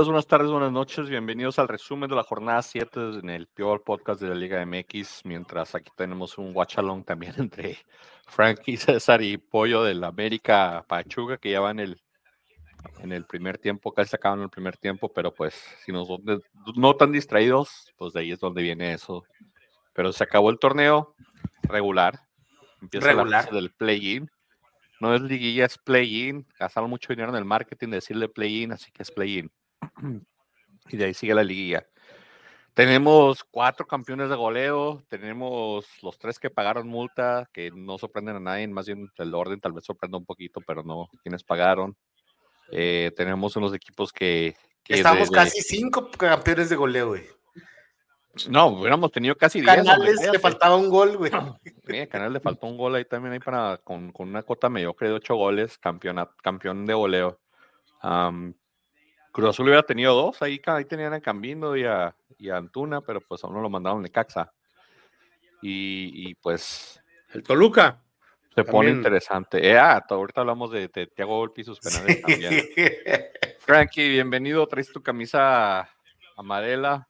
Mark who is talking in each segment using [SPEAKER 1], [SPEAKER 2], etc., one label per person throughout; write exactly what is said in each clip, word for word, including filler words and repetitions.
[SPEAKER 1] días, buenas tardes, buenas noches. Bienvenidos al resumen de la jornada siete en el peor podcast de la Liga M X. Mientras aquí tenemos un watch along también entre Frankie, César y Pollo del América Pachuca, que ya van en el, en el primer tiempo, casi se acaban el primer tiempo, pero pues si nos no tan distraídos, pues de ahí es donde viene eso. Pero se acabó el torneo regular, empieza regular. La fase del play-in. No es liguilla, es play-in. Gastaron mucho dinero en el marketing de decirle play-in, así que es play-in. Y de ahí sigue la liguilla. Tenemos cuatro campeones de goleo, tenemos los tres que pagaron multa, que no sorprenden a nadie, más bien el orden tal vez sorprenda un poquito, pero no quienes pagaron. Eh, tenemos unos equipos que... que
[SPEAKER 2] Estamos
[SPEAKER 1] de,
[SPEAKER 2] casi cinco campeones de goleo, güey.
[SPEAKER 1] No, hubiéramos tenido casi diez.
[SPEAKER 2] Canales le faltaba un gol, güey.
[SPEAKER 1] Sí, Canales le faltó un gol ahí también ahí para, con, con una cota mediocre de ocho goles, campeón, campeón de goleo. Um, Cruz Azul hubiera tenido dos, ahí, ahí tenían a Cambindo y a, y a Antuna, pero pues a uno lo mandaron de Necaxa. Y, y pues...
[SPEAKER 3] El Toluca.
[SPEAKER 1] Se pone también interesante. Eh, ah, ahorita hablamos de, de Thiago Volpi y sus penales sí. También. Frankie, bienvenido, traes tu camisa amarela.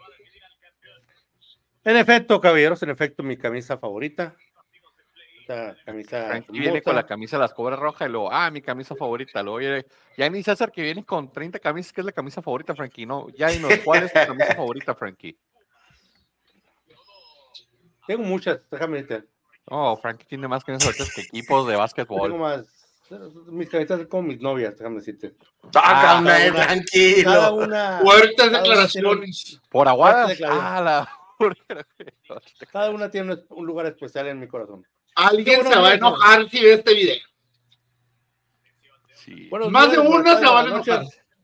[SPEAKER 3] En efecto, caballeros, en efecto, mi camisa favorita. Esta camisa
[SPEAKER 1] Frankie hermosa. Viene con la camisa de las Cobras Rojas y luego, ah, mi camisa favorita. Luego oye, ya ni César que viene con treinta camisas, que es la camisa favorita, Frankie. No, ya dinos, ¿cuál es tu camisa favorita, Frankie?
[SPEAKER 3] Tengo muchas, déjame decirte.
[SPEAKER 1] Oh, Frankie tiene más camisas que equipos de básquetbol.
[SPEAKER 3] Tengo más. Mis camisas son como mis novias, déjame decirte.
[SPEAKER 2] Ah, una, tranquilo.
[SPEAKER 3] Cada una,
[SPEAKER 4] fuertes declaraciones.
[SPEAKER 3] Una,
[SPEAKER 1] por Aguadas. Ah, la...
[SPEAKER 3] Cada una tiene un lugar especial en mi corazón.
[SPEAKER 4] Alguien se va a enojar si ve este video.
[SPEAKER 1] Sí.
[SPEAKER 4] Más de una se va a enojar.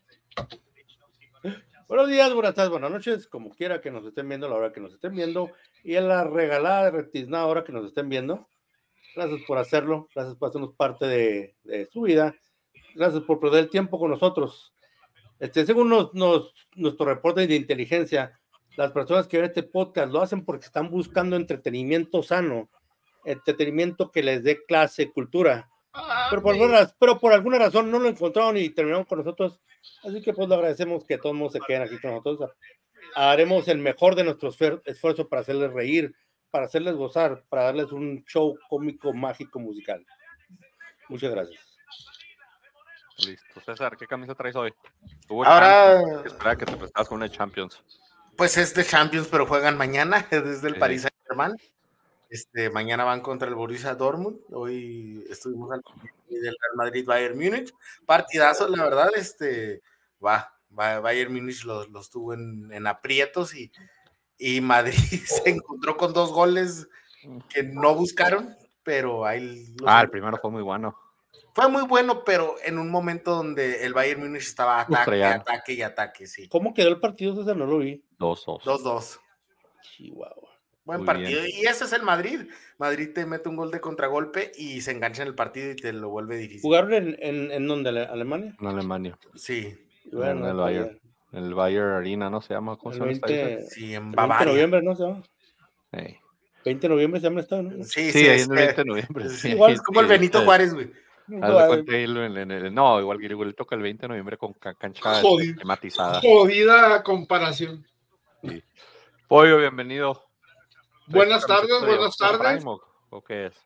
[SPEAKER 3] Buenos días, buenas tardes, buenas noches, como quiera que nos estén viendo, la hora que nos estén viendo, y en la regalada, retiznada hora que nos estén viendo. Gracias por hacerlo, gracias por hacernos parte de, de su vida, gracias por perder el tiempo con nosotros. Este, según nos, nos, nuestro reporte de inteligencia, las personas que ven este podcast lo hacen porque están buscando entretenimiento sano, entretenimiento que les dé clase, cultura, ah, pero, por alguna, pero por alguna razón no lo encontraron y terminaron con nosotros, así que pues le agradecemos que todos se queden aquí con nosotros. Haremos el mejor de nuestro esfuerzo para hacerles reír, para hacerles gozar, para darles un show cómico, mágico, musical. Muchas gracias.
[SPEAKER 1] Listo. César, ¿qué camisa traes hoy?
[SPEAKER 2] Ahora...
[SPEAKER 1] Espera que te prestas con una Champions.
[SPEAKER 2] Pues es de Champions, pero juegan mañana, desde el sí. Paris Saint-Germain. Este, mañana van contra el Borussia Dortmund. Hoy estuvimos al del Real Madrid Bayern Múnich. Partidazo, la verdad, este, va, va Bayern Múnich los, los tuvo en, en aprietos y, y Madrid se encontró con dos goles que no buscaron, pero ahí...
[SPEAKER 1] Ah, el primero fue muy bueno.
[SPEAKER 2] Fue muy bueno, pero en un momento donde el Bayern Múnich estaba ataque, ataque y ataque, sí.
[SPEAKER 3] ¿Cómo quedó el partido, César? No lo vi.
[SPEAKER 1] dos dos.
[SPEAKER 2] dos dos.
[SPEAKER 3] Chihuahua.
[SPEAKER 2] Buen
[SPEAKER 1] Muy
[SPEAKER 2] partido.
[SPEAKER 1] bien.
[SPEAKER 2] Y ese es el Madrid. Madrid te mete un gol de contragolpe y se engancha en el partido y te lo vuelve difícil.
[SPEAKER 3] ¿Jugaron en, en, en dónde? ¿Alemania?
[SPEAKER 1] En Alemania.
[SPEAKER 2] Sí.
[SPEAKER 1] Bueno, en el Bayern. En el Bayern Arena, ¿no se llama? ¿Cómo se llama?
[SPEAKER 3] veinte,
[SPEAKER 2] sí, en
[SPEAKER 3] Bavaria. veinte de noviembre, ¿no se llama?
[SPEAKER 1] Hey.
[SPEAKER 3] veinte de noviembre se llama el estado, ¿no?
[SPEAKER 2] Sí,
[SPEAKER 1] sí,
[SPEAKER 2] sí,
[SPEAKER 1] ahí
[SPEAKER 2] es,
[SPEAKER 1] en el veinte de noviembre.
[SPEAKER 2] Sí, igual, es como el Benito sí, Juárez, güey.
[SPEAKER 1] No, no, igual que le toca el veinte de noviembre con cancha
[SPEAKER 4] Jodida,
[SPEAKER 1] tematizada.
[SPEAKER 4] Jodida comparación.
[SPEAKER 1] Sí. Pollo, bienvenido.
[SPEAKER 4] Buenas tardes, buenas tardes.
[SPEAKER 1] ¿O, ¿O qué es?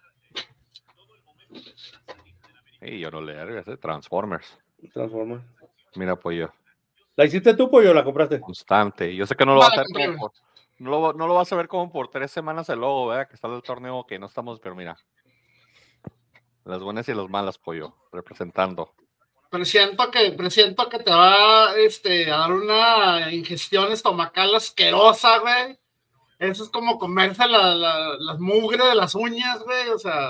[SPEAKER 1] Sí, yo no le hago, ¿eh? Transformers.
[SPEAKER 3] Transformers.
[SPEAKER 1] Mira, Pollo.
[SPEAKER 3] ¿La hiciste tú, Pollo, o la compraste?
[SPEAKER 1] Constante. Yo sé que no lo vas a hacer como por, no lo, no lo vas a ver como por tres semanas el logo, ¿verdad? Que está el torneo que no estamos, pero mira. Las buenas y las malas, Pollo, representando.
[SPEAKER 4] Presiento que, presiento que te va este, a dar una ingestión estomacal asquerosa, güey. Eso es como comerse la, la, las mugre de las uñas, güey. O sea.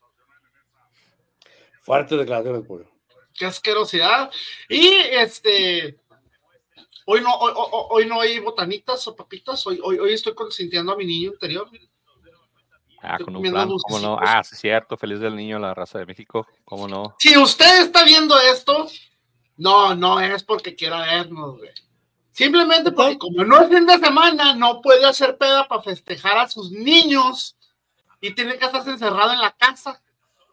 [SPEAKER 3] Fuerte declaraciones, Pollo.
[SPEAKER 4] Qué asquerosidad. Y este. Hoy no, hoy, hoy, hoy no hay botanitas o papitas. Hoy, hoy, hoy estoy consintiendo a mi niño interior.
[SPEAKER 1] Ah, con un plan, ¿cómo no? Ah, sí, es cierto, feliz del niño, la raza de México, ¿cómo no?
[SPEAKER 4] Si usted está viendo esto, no, no es porque quiera vernos, güey. Simplemente porque como no es fin de semana, no puede hacer peda para festejar a sus niños y tiene que estarse encerrado en la casa.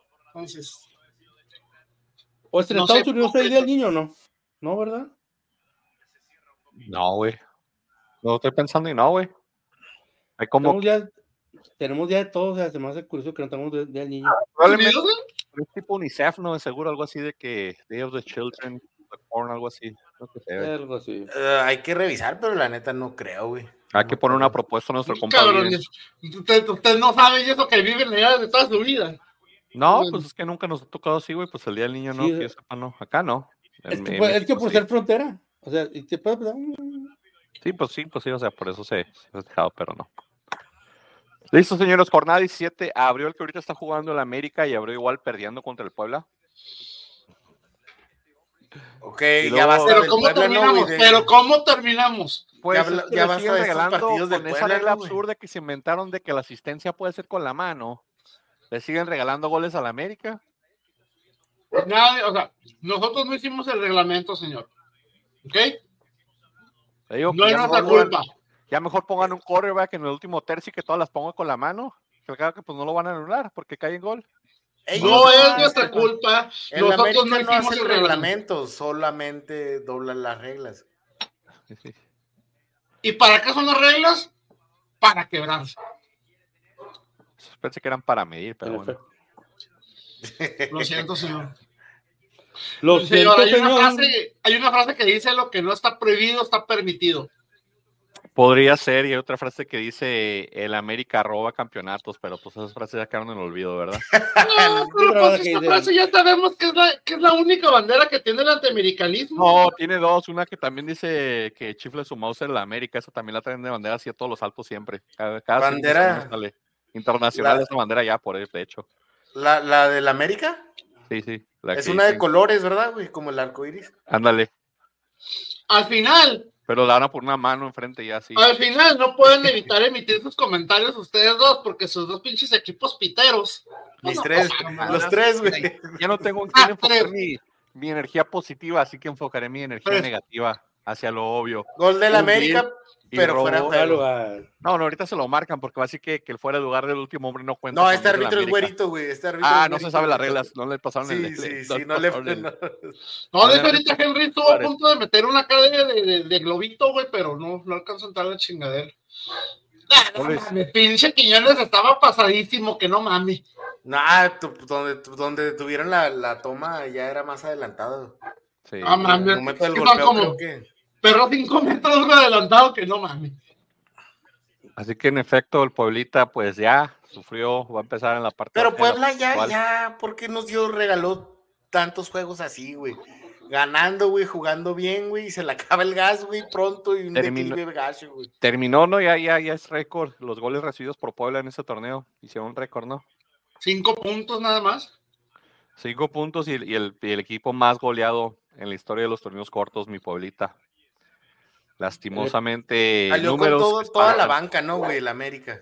[SPEAKER 4] Entonces...
[SPEAKER 3] ¿O es en
[SPEAKER 4] no
[SPEAKER 3] Estados
[SPEAKER 4] sé,
[SPEAKER 3] Unidos el día del niño o no? ¿No, verdad?
[SPEAKER 1] No, güey. No estoy pensando y no, güey. Hay como...
[SPEAKER 3] Tenemos ya, tenemos ya de todo, o sea, se me hace curioso que no tengamos de- del niño.
[SPEAKER 1] Probablemente es tipo UNICEF, ¿no? Seguro algo así de que Day of the Children, the Corn, algo así. No sé, güey.
[SPEAKER 3] Algo así.
[SPEAKER 2] Uh, hay que revisar, pero la neta no creo, güey.
[SPEAKER 1] Hay
[SPEAKER 2] No
[SPEAKER 1] que poner
[SPEAKER 2] creo.
[SPEAKER 1] una propuesta a nuestro compa.
[SPEAKER 4] Cabrón,
[SPEAKER 1] Biden.
[SPEAKER 4] usted, usted no sabe eso que vive en la edad de toda su vida.
[SPEAKER 1] No, pues es que nunca nos ha tocado así, güey. Pues el día del niño no,
[SPEAKER 3] Sí,
[SPEAKER 1] que yo sepa, no. Acá no.
[SPEAKER 3] Es
[SPEAKER 1] En-
[SPEAKER 3] que,
[SPEAKER 1] en
[SPEAKER 3] pues, es
[SPEAKER 1] México
[SPEAKER 3] que por
[SPEAKER 1] sí.
[SPEAKER 3] ser frontera, o sea, y te puede pasar, mm,
[SPEAKER 1] Sí, pues sí, pues sí, o sea, por eso se se ha dejado, pero no. Listo, señores, jornada diecisiete, abrió el que ahorita está jugando el América y abrió igual perdiendo contra el Puebla.
[SPEAKER 2] Ok,
[SPEAKER 1] Y
[SPEAKER 2] ya
[SPEAKER 1] luego-
[SPEAKER 2] basta
[SPEAKER 4] Pero
[SPEAKER 2] del
[SPEAKER 4] ¿cómo
[SPEAKER 2] Puebla, ¿no,
[SPEAKER 4] terminamos?
[SPEAKER 2] güey? De-
[SPEAKER 4] Pero ¿cómo terminamos?
[SPEAKER 1] Pues
[SPEAKER 2] Ya
[SPEAKER 1] es
[SPEAKER 2] habla-
[SPEAKER 1] que
[SPEAKER 2] ya
[SPEAKER 1] le
[SPEAKER 2] basta
[SPEAKER 1] siguen
[SPEAKER 2] de estos
[SPEAKER 1] regalando
[SPEAKER 2] partidos del
[SPEAKER 1] con esa
[SPEAKER 2] Puebla,
[SPEAKER 1] regla
[SPEAKER 2] ¿no, güey?
[SPEAKER 1] absurda que se inventaron de que la asistencia puede ser con la mano. Le siguen regalando goles al América.
[SPEAKER 4] Nadie, o sea, nosotros no hicimos el reglamento, señor. ¿Ok?
[SPEAKER 1] Le digo
[SPEAKER 4] No
[SPEAKER 1] que
[SPEAKER 4] es
[SPEAKER 1] ya
[SPEAKER 4] nuestra
[SPEAKER 1] mejor, pongan,
[SPEAKER 4] culpa.
[SPEAKER 1] ya mejor pongan un quarterback en el último tercio y que todas las pongan con la mano. Que claro que pues no lo van a anular porque cae en gol.
[SPEAKER 2] Ellos
[SPEAKER 4] No es
[SPEAKER 2] hacen-
[SPEAKER 4] nuestra culpa.
[SPEAKER 2] El
[SPEAKER 4] Nosotros
[SPEAKER 2] América
[SPEAKER 4] no
[SPEAKER 2] no
[SPEAKER 4] hicimos
[SPEAKER 2] hace
[SPEAKER 4] el
[SPEAKER 2] el
[SPEAKER 4] reglamento.
[SPEAKER 2] reglamento, solamente doblan las reglas.
[SPEAKER 1] Sí, sí.
[SPEAKER 4] ¿Y para qué son las reglas? Para quebrarse.
[SPEAKER 1] Pensé que eran para medir, pero
[SPEAKER 3] en
[SPEAKER 1] bueno.
[SPEAKER 3] efecto.
[SPEAKER 4] Lo siento, señor.
[SPEAKER 3] Lo
[SPEAKER 4] Señor,
[SPEAKER 3] siento,
[SPEAKER 4] hay una,
[SPEAKER 3] señor.
[SPEAKER 4] frase, hay una frase que dice lo que no está prohibido está permitido.
[SPEAKER 1] Podría ser, y hay otra frase que dice el América roba campeonatos, pero pues esas frases ya quedaron en el olvido, ¿verdad?
[SPEAKER 4] No, pero
[SPEAKER 3] Pero
[SPEAKER 4] pues
[SPEAKER 3] que
[SPEAKER 4] esta
[SPEAKER 3] dice-
[SPEAKER 4] frase ya sabemos que es, la, que es la única bandera que tiene el antiamericanismo.
[SPEAKER 1] No, tiene dos, una que también dice que chifle su mouse en la América, esa también la traen de bandera así a todos los altos siempre. Cada, cada
[SPEAKER 2] Bandera.
[SPEAKER 1] cinco segundos sale. Internacional
[SPEAKER 2] La-
[SPEAKER 1] esa bandera ya, por de hecho.
[SPEAKER 2] La, la del América
[SPEAKER 1] Sí, sí. la
[SPEAKER 2] es
[SPEAKER 1] que
[SPEAKER 2] una de
[SPEAKER 1] dicen-
[SPEAKER 2] colores, ¿verdad, güey? Como el arco iris.
[SPEAKER 1] Ándale.
[SPEAKER 4] Al final,
[SPEAKER 1] Pero la van a poner una mano enfrente ya así.
[SPEAKER 4] al final no pueden evitar emitir sus comentarios ustedes dos porque sus dos pinches equipos piteros.
[SPEAKER 2] Mis
[SPEAKER 4] No,
[SPEAKER 2] tres,
[SPEAKER 4] no, no,
[SPEAKER 2] los
[SPEAKER 4] no,
[SPEAKER 2] tres, güey.
[SPEAKER 1] Ya no tengo en quién
[SPEAKER 4] Ah,
[SPEAKER 1] enfocar
[SPEAKER 4] tres.
[SPEAKER 1] mi, mi energía positiva, así que enfocaré mi energía
[SPEAKER 4] Tres.
[SPEAKER 1] negativa hacia lo obvio.
[SPEAKER 2] Gol del
[SPEAKER 1] Un
[SPEAKER 2] América,
[SPEAKER 1] gol y
[SPEAKER 2] pero
[SPEAKER 1] robo.
[SPEAKER 2] fuera de
[SPEAKER 3] Fuera de
[SPEAKER 2] juego.
[SPEAKER 3] lugar.
[SPEAKER 1] No, no, ahorita se lo marcan porque va a decir que, que el fuera de lugar del último hombre no cuenta.
[SPEAKER 2] No,
[SPEAKER 1] con
[SPEAKER 2] este
[SPEAKER 1] el de la
[SPEAKER 2] árbitro es
[SPEAKER 1] América.
[SPEAKER 2] güerito, güey. Este árbitro
[SPEAKER 1] Ah,
[SPEAKER 2] es
[SPEAKER 1] no se
[SPEAKER 2] güerito,
[SPEAKER 1] sabe las
[SPEAKER 2] güey.
[SPEAKER 1] reglas, no le pasaron
[SPEAKER 2] Sí,
[SPEAKER 1] el.
[SPEAKER 2] sí,
[SPEAKER 1] le-
[SPEAKER 2] sí,
[SPEAKER 1] le
[SPEAKER 2] no le.
[SPEAKER 1] pasaron el-
[SPEAKER 2] no.
[SPEAKER 4] No, de hecho,
[SPEAKER 1] Vale,
[SPEAKER 4] ahorita Henry estuvo a
[SPEAKER 1] Suárez.
[SPEAKER 4] punto de meter una cadena de, de, de globito, güey, pero no, no alcanzó a entrar la chingadera. Ah, no
[SPEAKER 1] Goles.
[SPEAKER 4] mames, pinche Quiñones estaba pasadísimo, que no mames.
[SPEAKER 2] Nah, tu- donde, tu- donde tuvieron la, la toma ya era más adelantado.
[SPEAKER 1] Sí.
[SPEAKER 4] Ah,
[SPEAKER 2] En
[SPEAKER 4] mames.
[SPEAKER 2] el momento del
[SPEAKER 4] Sí,
[SPEAKER 2] golpeo,
[SPEAKER 4] como-
[SPEAKER 2] creo que.
[SPEAKER 4] Pero cinco metros güey, adelantado, que no mames.
[SPEAKER 1] Así que en efecto, el Pueblita, pues ya sufrió, va a empezar en la parte.
[SPEAKER 2] Pero
[SPEAKER 1] baja de la
[SPEAKER 2] Puebla ya,
[SPEAKER 1] actual.
[SPEAKER 2] ya, ¿por qué nos dio, regaló tantos juegos así, güey? Ganando, güey, jugando bien, güey, y se le acaba el gas, güey, pronto y un
[SPEAKER 1] Terminó-
[SPEAKER 2] declive gacho, güey.
[SPEAKER 1] Terminó, ¿no? Ya, ya, ya es récord. Los goles recibidos por Puebla en ese torneo. Hicieron un récord, ¿no?
[SPEAKER 4] Cinco puntos nada más.
[SPEAKER 1] Cinco puntos y, y el, y el equipo más goleado en la historia de los torneos cortos, mi Pueblita. Lastimosamente,
[SPEAKER 2] Salió con
[SPEAKER 1] números
[SPEAKER 2] todo,
[SPEAKER 1] que
[SPEAKER 2] toda la
[SPEAKER 1] espantan.
[SPEAKER 2] banca, ¿no, güey? El América.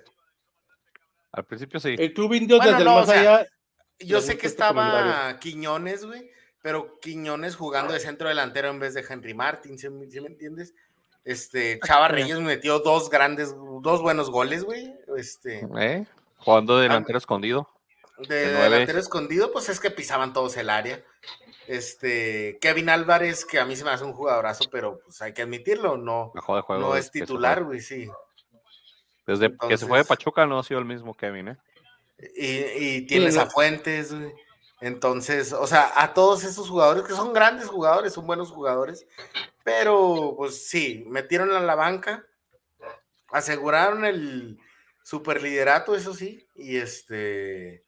[SPEAKER 1] Al principio sí.
[SPEAKER 3] El club indio
[SPEAKER 2] Bueno,
[SPEAKER 3] desde
[SPEAKER 2] no,
[SPEAKER 3] el
[SPEAKER 2] o
[SPEAKER 3] más
[SPEAKER 2] sea,
[SPEAKER 3] allá.
[SPEAKER 2] Yo
[SPEAKER 3] Me
[SPEAKER 2] sé
[SPEAKER 3] gusta
[SPEAKER 2] que
[SPEAKER 3] este
[SPEAKER 2] estaba
[SPEAKER 3] comentario.
[SPEAKER 2] Quiñones, güey, pero Quiñones jugando de centro delantero en vez de Henry Martin, ¿sí, sí me entiendes? Este, Chava Reyes metió dos grandes, dos buenos goles, güey. Este,
[SPEAKER 1] ¿Eh? Jugando de delantero escondido.
[SPEAKER 2] de
[SPEAKER 1] de nueve.
[SPEAKER 2] delantero escondido, pues es que pisaban todos el área. Este, Kevin Álvarez, que a mí se me hace un jugadorazo, pero pues hay que admitirlo, no,
[SPEAKER 1] Mejor de juego
[SPEAKER 2] no
[SPEAKER 1] desde
[SPEAKER 2] es
[SPEAKER 1] que se
[SPEAKER 2] titular,
[SPEAKER 1] fue.
[SPEAKER 2] güey, sí.
[SPEAKER 1] Desde que se
[SPEAKER 2] Entonces-
[SPEAKER 1] fue de Pachuca no ha sido el mismo Kevin, ¿eh?
[SPEAKER 2] Y, y tienes
[SPEAKER 3] Sí, no.
[SPEAKER 2] a Fuentes, güey. Entonces, o sea, a todos esos jugadores que son grandes jugadores, son buenos jugadores, pero pues sí, metieron a la banca, aseguraron el superliderato, eso sí, y este,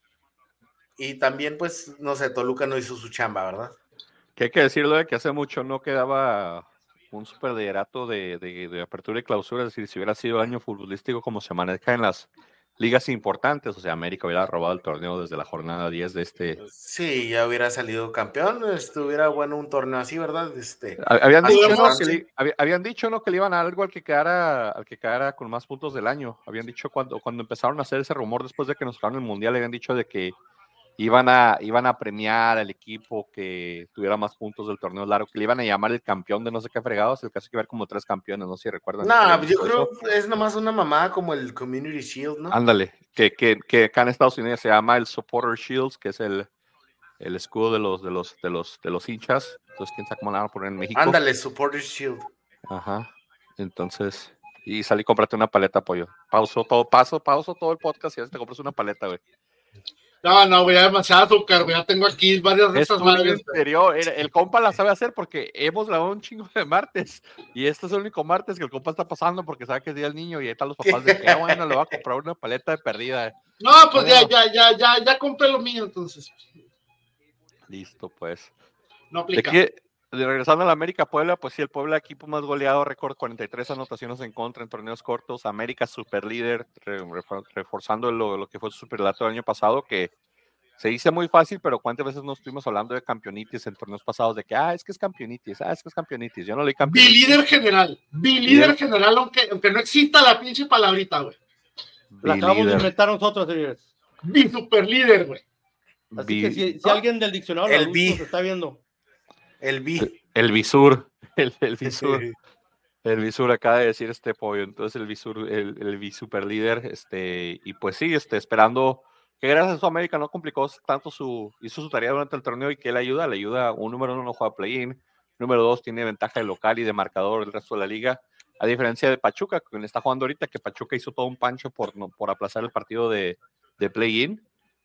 [SPEAKER 2] y también, pues, no sé, Toluca no hizo su chamba, ¿verdad?
[SPEAKER 1] Que hay que decirlo de que hace mucho no quedaba un superliderato de, de, de apertura y clausura, es decir, si hubiera sido el año futbolístico como se maneja en las ligas importantes, o sea, América hubiera robado el torneo desde la jornada diez de este.
[SPEAKER 2] Sí, ya hubiera salido campeón, estuviera bueno un torneo así, ¿verdad? Este,
[SPEAKER 1] Habían
[SPEAKER 2] Así
[SPEAKER 1] dicho,
[SPEAKER 2] es,
[SPEAKER 1] ¿no?
[SPEAKER 2] sí.
[SPEAKER 1] que le, hab- habían dicho, ¿no? Que le iban a dar algo al que quedara, al que quedara con más puntos del año. Habían dicho cuando, cuando empezaron a hacer ese rumor después de que nos ganaron el mundial, habían dicho de que iban a, iban a premiar al equipo que tuviera más puntos del torneo largo, que le iban a llamar el campeón de no sé qué fregados, el caso que ver como tres campeones, no sé si recuerdan.
[SPEAKER 2] no,
[SPEAKER 1] que
[SPEAKER 2] yo
[SPEAKER 1] habían
[SPEAKER 2] creo
[SPEAKER 1] dicho
[SPEAKER 2] que es nomás una mamada como el Community Shield, ¿no?
[SPEAKER 1] Ándale, que, que, que acá en Estados Unidos se llama el Supporter Shields, que es el, el escudo de los, de los, de los, de los hinchas. Entonces, quién sabe cómo la van a poner en México.
[SPEAKER 2] Ándale, Supporters Shield.
[SPEAKER 1] Ajá. Entonces, y salí, cómprate una paleta, pollo. Pauso todo, paso, pauso todo el podcast y ya te compras una paleta, güey.
[SPEAKER 4] No, no, güey, ya demasiado azúcar, güey. Ya tengo aquí varias de
[SPEAKER 1] Es
[SPEAKER 4] estas
[SPEAKER 1] tu niño
[SPEAKER 4] madres.
[SPEAKER 1] interior. El, el compa la sabe hacer porque hemos grabado un chingo de martes. Y este es el único martes que el compa está pasando porque sabe que es día del niño y ahí están los papás de que, ah, bueno, le va a comprar una paleta de perdida.
[SPEAKER 4] No, pues
[SPEAKER 1] Bueno.
[SPEAKER 4] ya, ya, ya, ya, ya compré lo mío, entonces.
[SPEAKER 1] Listo, pues.
[SPEAKER 4] No
[SPEAKER 1] De
[SPEAKER 4] aplica.
[SPEAKER 1] aquí, de regresando a la América Puebla, pues sí, el Puebla equipo más goleado, récord cuarenta y tres anotaciones en contra en torneos cortos. América super líder, re, reforzando lo, lo que fue su superlato el año pasado, que se dice muy fácil, pero ¿cuántas veces no estuvimos hablando de campeonitis en torneos pasados? De que, ah, es que es campeonitis, ah, es que es campeonitis. Yo no leí campeonitis.
[SPEAKER 4] Bilíder general. Bilíder general, aunque, aunque no exista la pinche palabrita, güey.
[SPEAKER 3] La acabamos de inventar nosotros, señores.
[SPEAKER 4] Bi super líder, güey.
[SPEAKER 3] Así
[SPEAKER 1] Bi-
[SPEAKER 3] que si, si alguien del diccionario
[SPEAKER 2] El
[SPEAKER 3] la
[SPEAKER 2] bi.
[SPEAKER 3] nos está viendo.
[SPEAKER 2] El B.
[SPEAKER 1] El Visur, el, el Visur. El Visur acaba de decir este pollo, entonces el Visur, el, el Bisuper líder, este, y pues sí, este, esperando que gracias a su América no complicó tanto su, hizo su tarea durante el torneo y que le ayuda, le ayuda, un número uno no juega play-in, número dos tiene ventaja de local y de marcador el resto de la liga, a diferencia de Pachuca, quien está jugando ahorita, que Pachuca hizo todo un pancho por, no, por aplazar el partido de, de play-in,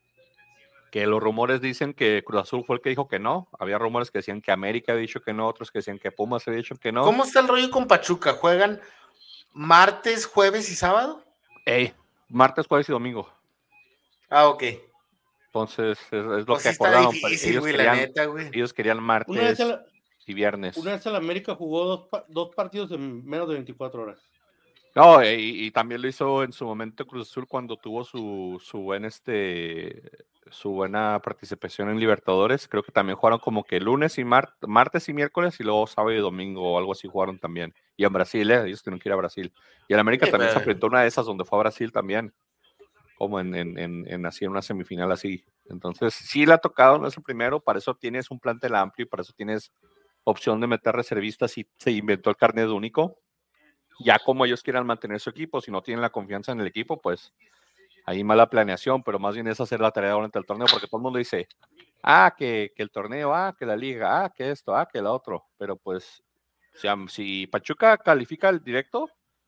[SPEAKER 1] que los rumores dicen que Cruz Azul fue el que dijo que no, había rumores que decían que América había dicho que no, otros que decían que Pumas había dicho que no.
[SPEAKER 2] ¿Cómo está el rollo con Pachuca? ¿Juegan martes, jueves y sábado?
[SPEAKER 1] Ey, martes, jueves y domingo.
[SPEAKER 2] Ah, ok.
[SPEAKER 1] Entonces, es, es lo
[SPEAKER 2] Pues
[SPEAKER 1] que
[SPEAKER 2] sí está
[SPEAKER 1] acordaron.
[SPEAKER 2] difícil,
[SPEAKER 1] ellos,
[SPEAKER 2] güey, la
[SPEAKER 1] querían,
[SPEAKER 2] neta, güey.
[SPEAKER 1] ellos querían
[SPEAKER 3] Una
[SPEAKER 1] martes
[SPEAKER 3] vez, el,
[SPEAKER 1] y viernes.
[SPEAKER 3] una vez el América jugó dos, pa- dos partidos en menos de veinticuatro horas.
[SPEAKER 1] No, y, y también lo hizo en su momento Cruz Azul cuando tuvo su, su buen este su buena participación en Libertadores. Creo que también jugaron como que lunes y mar, martes y miércoles y luego sábado y domingo o algo así jugaron también. Y en Brasil, ¿eh? Ellos tienen que ir a Brasil. Y el América
[SPEAKER 2] Sí,
[SPEAKER 1] también
[SPEAKER 2] pero...
[SPEAKER 1] se apretó una de esas donde fue a Brasil también. Como en, en, en, en así en una semifinal así. Entonces, sí le ha tocado, no es el primero, para eso tienes un plantel amplio y para eso tienes opción de meter reservistas y se inventó el carnet único. Ya como ellos quieran mantener su equipo, si no tienen la confianza en el equipo, pues ahí mala planeación, pero más bien es hacer la tarea durante el torneo, porque todo el mundo dice, ah, que, que el torneo, ah, que la liga, ah, que esto, ah, que el otro, pero pues si, si Pachuca califica el directo,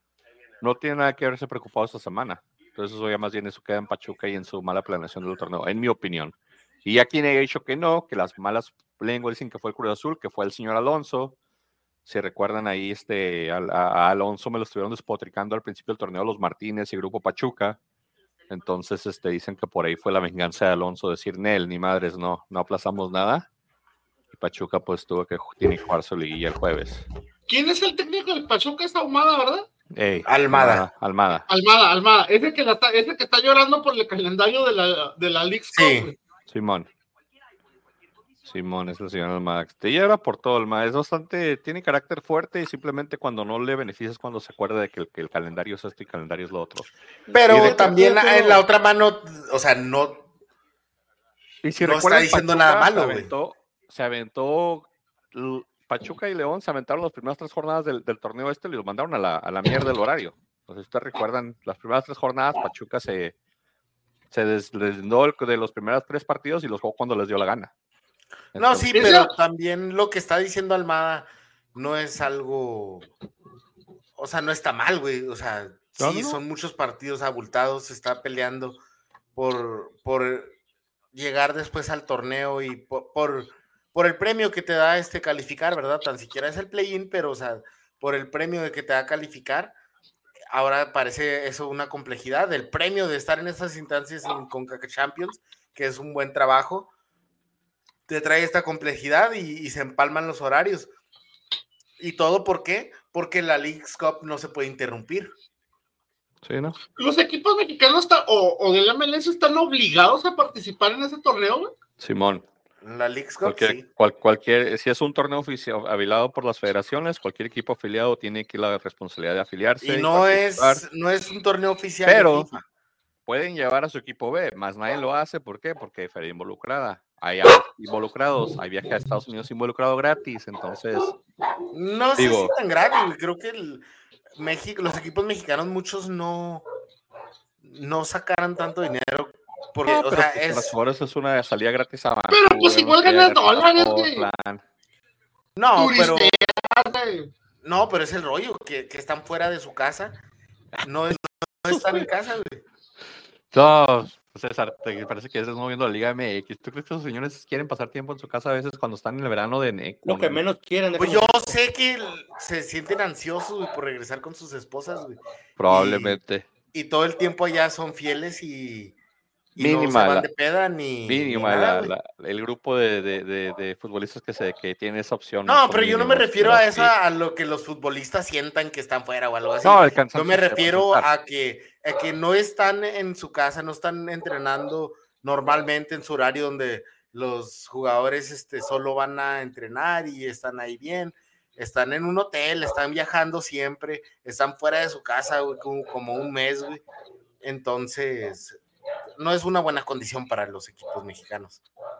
[SPEAKER 1] no tiene nada que haberse preocupado esta semana. Entonces eso ya más bien eso queda en Pachuca y en su mala planeación del torneo, en mi opinión. Y ya quien haya dicho que no, que las malas lenguas dicen que fue el Cruz Azul, que fue el señor Alonso. Si recuerdan ahí, este, a, a Alonso me lo estuvieron despotricando al principio del torneo los Martínez y Grupo Pachuca. Entonces este, dicen que por ahí fue la venganza de Alonso, decir, Nel, ni madres, no, no aplazamos nada. Y Pachuca pues tuvo que, tiene que jugar su liguilla el jueves.
[SPEAKER 4] ¿Quién es el técnico del Pachuca? Es Ahumada, ¿verdad?
[SPEAKER 1] Ey,
[SPEAKER 2] Almada.
[SPEAKER 1] Almada.
[SPEAKER 4] Almada, Almada. Ese que, la está, ese que está llorando por el calendario de la, de la League
[SPEAKER 2] Sí.
[SPEAKER 4] Cup.
[SPEAKER 1] Simón. Simón es el señor Almada. Te lleva por todo, Almada. Es bastante, tiene carácter fuerte y simplemente cuando no le beneficias cuando se acuerda de que el, que el calendario es esto y el calendario es lo otro.
[SPEAKER 2] Pero
[SPEAKER 1] de-
[SPEAKER 2] también
[SPEAKER 3] pero-
[SPEAKER 2] en la otra mano, o sea, no,
[SPEAKER 1] Y si
[SPEAKER 2] no
[SPEAKER 1] recuerdan,
[SPEAKER 2] está diciendo
[SPEAKER 1] Pachuca
[SPEAKER 2] nada malo,
[SPEAKER 1] se
[SPEAKER 2] güey.
[SPEAKER 1] aventó, se aventó l- Pachuca y León se aventaron las primeras tres jornadas del, del torneo este y los mandaron a la, a la mierda del horario. Entonces, ustedes recuerdan, las primeras tres jornadas, Pachuca se, se des- deslindó de los primeros tres partidos y los jugó cuando les dio la gana.
[SPEAKER 2] No, sí,
[SPEAKER 1] Entonces,
[SPEAKER 2] pero también lo que está diciendo Almada no es algo, o sea, no está mal, güey, o sea,
[SPEAKER 1] No,
[SPEAKER 2] sí,
[SPEAKER 1] no, no.
[SPEAKER 2] son muchos partidos abultados, se está peleando por, por llegar después al torneo y por, por, por el premio que te da este calificar, ¿verdad? Tan siquiera es el play-in, pero, o sea, por el premio de que te da calificar, ahora parece eso una complejidad, el premio de estar en esas instancias en CONCACAF Champions, que es un buen trabajo, te trae esta complejidad y, y se empalman los horarios. ¿Y todo por qué? Porque la Leagues Cup no se puede interrumpir.
[SPEAKER 1] sí, ¿no?
[SPEAKER 4] Los equipos mexicanos está, o, o del M L S están obligados a participar en ese torneo, güey.
[SPEAKER 1] Simón.
[SPEAKER 2] La Leagues Cup,
[SPEAKER 1] Cualquier,
[SPEAKER 2] sí.
[SPEAKER 1] cual, cualquier, si es un torneo oficial habilitado por las federaciones, cualquier equipo afiliado tiene que la responsabilidad de afiliarse.
[SPEAKER 2] Y no es,
[SPEAKER 1] participar.
[SPEAKER 2] no es un torneo oficial
[SPEAKER 1] Pero
[SPEAKER 2] de FIFA.
[SPEAKER 1] pueden llevar a su equipo B, más nadie lo hace. ¿Por qué? Porque hay feria involucrada. Hay involucrados, hay viaje a Estados Unidos involucrado gratis. Entonces,
[SPEAKER 2] No sé
[SPEAKER 1] digo-
[SPEAKER 2] si tan gratis, güey. Creo que el México, los equipos mexicanos, muchos no, no sacaran tanto dinero. Porque,
[SPEAKER 1] no,
[SPEAKER 2] o
[SPEAKER 1] pero
[SPEAKER 2] sea,
[SPEAKER 1] pues, para los
[SPEAKER 2] es.
[SPEAKER 1] jugadores es una salida gratis a
[SPEAKER 4] Pero, pues,
[SPEAKER 1] Vancouver,
[SPEAKER 4] igual
[SPEAKER 1] una salida
[SPEAKER 4] ganas
[SPEAKER 1] gratis a
[SPEAKER 4] dólares, güey.
[SPEAKER 1] Portland.
[SPEAKER 2] No, pero.
[SPEAKER 4] Turisteas, güey.
[SPEAKER 2] No, pero es el rollo, que, que están fuera de su casa. No, es, no están en casa, güey.
[SPEAKER 1] No, César, te parece que estás moviendo la Liga M X. ¿Tú crees que esos señores quieren pasar tiempo en su casa a veces cuando están en el verano de...
[SPEAKER 3] Lo que menos quieren.
[SPEAKER 2] Pues yo sé que se sienten ansiosos, güey, por regresar con sus esposas, güey.
[SPEAKER 1] Probablemente.
[SPEAKER 2] Y, y todo el tiempo allá son fieles y, y
[SPEAKER 1] mínima,
[SPEAKER 2] no se van
[SPEAKER 1] la,
[SPEAKER 2] de peda ni,
[SPEAKER 1] mínima
[SPEAKER 2] ni nada,
[SPEAKER 1] la, la, el grupo de, de, de, de futbolistas que, se, que tiene esa opción.
[SPEAKER 2] No, pero yo no me refiero a eso,
[SPEAKER 1] sí.
[SPEAKER 2] a lo que los futbolistas sientan que están fuera o algo así.
[SPEAKER 1] No, el cansancio
[SPEAKER 2] yo me refiero a que, a que no están en su casa, no están entrenando normalmente en su horario donde los jugadores este, solo van a entrenar y están ahí bien. Están en un hotel, están viajando siempre, están fuera de su casa, güey, como, como un mes, güey. Entonces, no es una buena condición para los equipos mexicanos.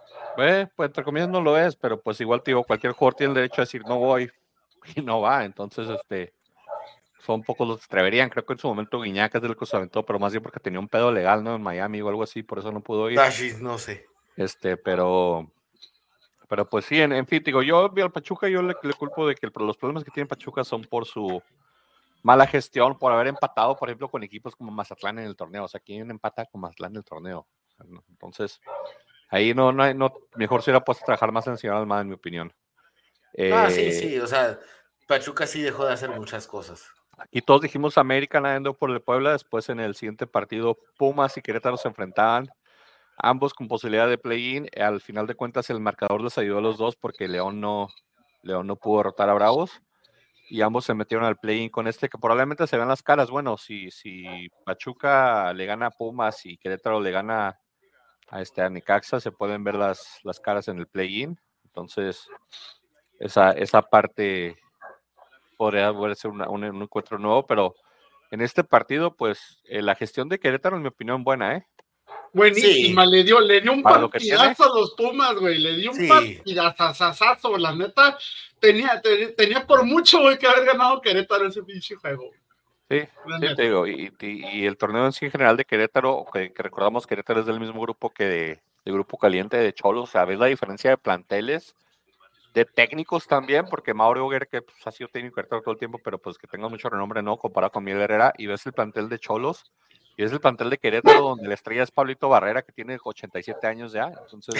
[SPEAKER 1] Eh, pues entre comillas no lo es, pero pues igual te digo, cualquier jugador tiene el derecho a decir no voy y no va. Entonces, este, son pocos los que atreverían. Creo que en su momento Guiñac es del que se aventó, pero más bien porque tenía un pedo legal, ¿no? En Miami o algo así, por eso no pudo ir.
[SPEAKER 2] Dashis, no sé.
[SPEAKER 1] Este, pero... Pero pues sí, en, en fin, digo, yo al Pachuca yo le, le culpo de que el, los problemas que tiene Pachuca son por su mala gestión, por haber empatado, por ejemplo, con equipos como Mazatlán en el torneo. O sea, ¿quién empata con Mazatlán en el torneo? Entonces, ahí no, no, no mejor se hubiera puesto a trabajar más en Señor Almada, en mi opinión.
[SPEAKER 2] Eh, ah, sí, sí, o sea, Pachuca sí dejó de hacer muchas cosas.
[SPEAKER 1] Aquí todos dijimos América nadando por el Puebla, después en el siguiente partido Pumas y Querétaro se enfrentaban. Ambos con posibilidad de play-in. Al final de cuentas, el marcador les ayudó a los dos porque León no, León no pudo derrotar a Bravos. Y ambos se metieron al play-in con este, que probablemente se vean las caras. Bueno, si, si Pachuca le gana a Pumas y Querétaro le gana a, este, a Necaxa, se pueden ver las, las caras en el play-in. Entonces, esa, esa parte podría ser una, un, un encuentro nuevo. Pero en este partido, pues, eh, la gestión de Querétaro, en mi opinión, buena, ¿eh?
[SPEAKER 4] Buenísima, sí. le dio, le dio un
[SPEAKER 1] Para
[SPEAKER 4] partidazo a los Pumas, güey, le dio un sí. partidazazazo, la neta, tenía, ten, tenía por mucho, güey, que haber ganado Querétaro ese pinche juego.
[SPEAKER 1] Sí, sí te digo, y, y, y el torneo en sí en general de Querétaro, que, que recordamos Querétaro es del mismo grupo que de, de Grupo Caliente de Cholos, o sea, ves la diferencia de planteles, de técnicos también, porque Mauro Oguer, que pues, ha sido técnico de Querétaro todo el tiempo, pero pues que tenga mucho renombre, no, comparado con Miguel Herrera, y ves el plantel de Cholos, y es el plantel de Querétaro donde la estrella es Pablito Barrera, que tiene ochenta y siete años ya. Entonces,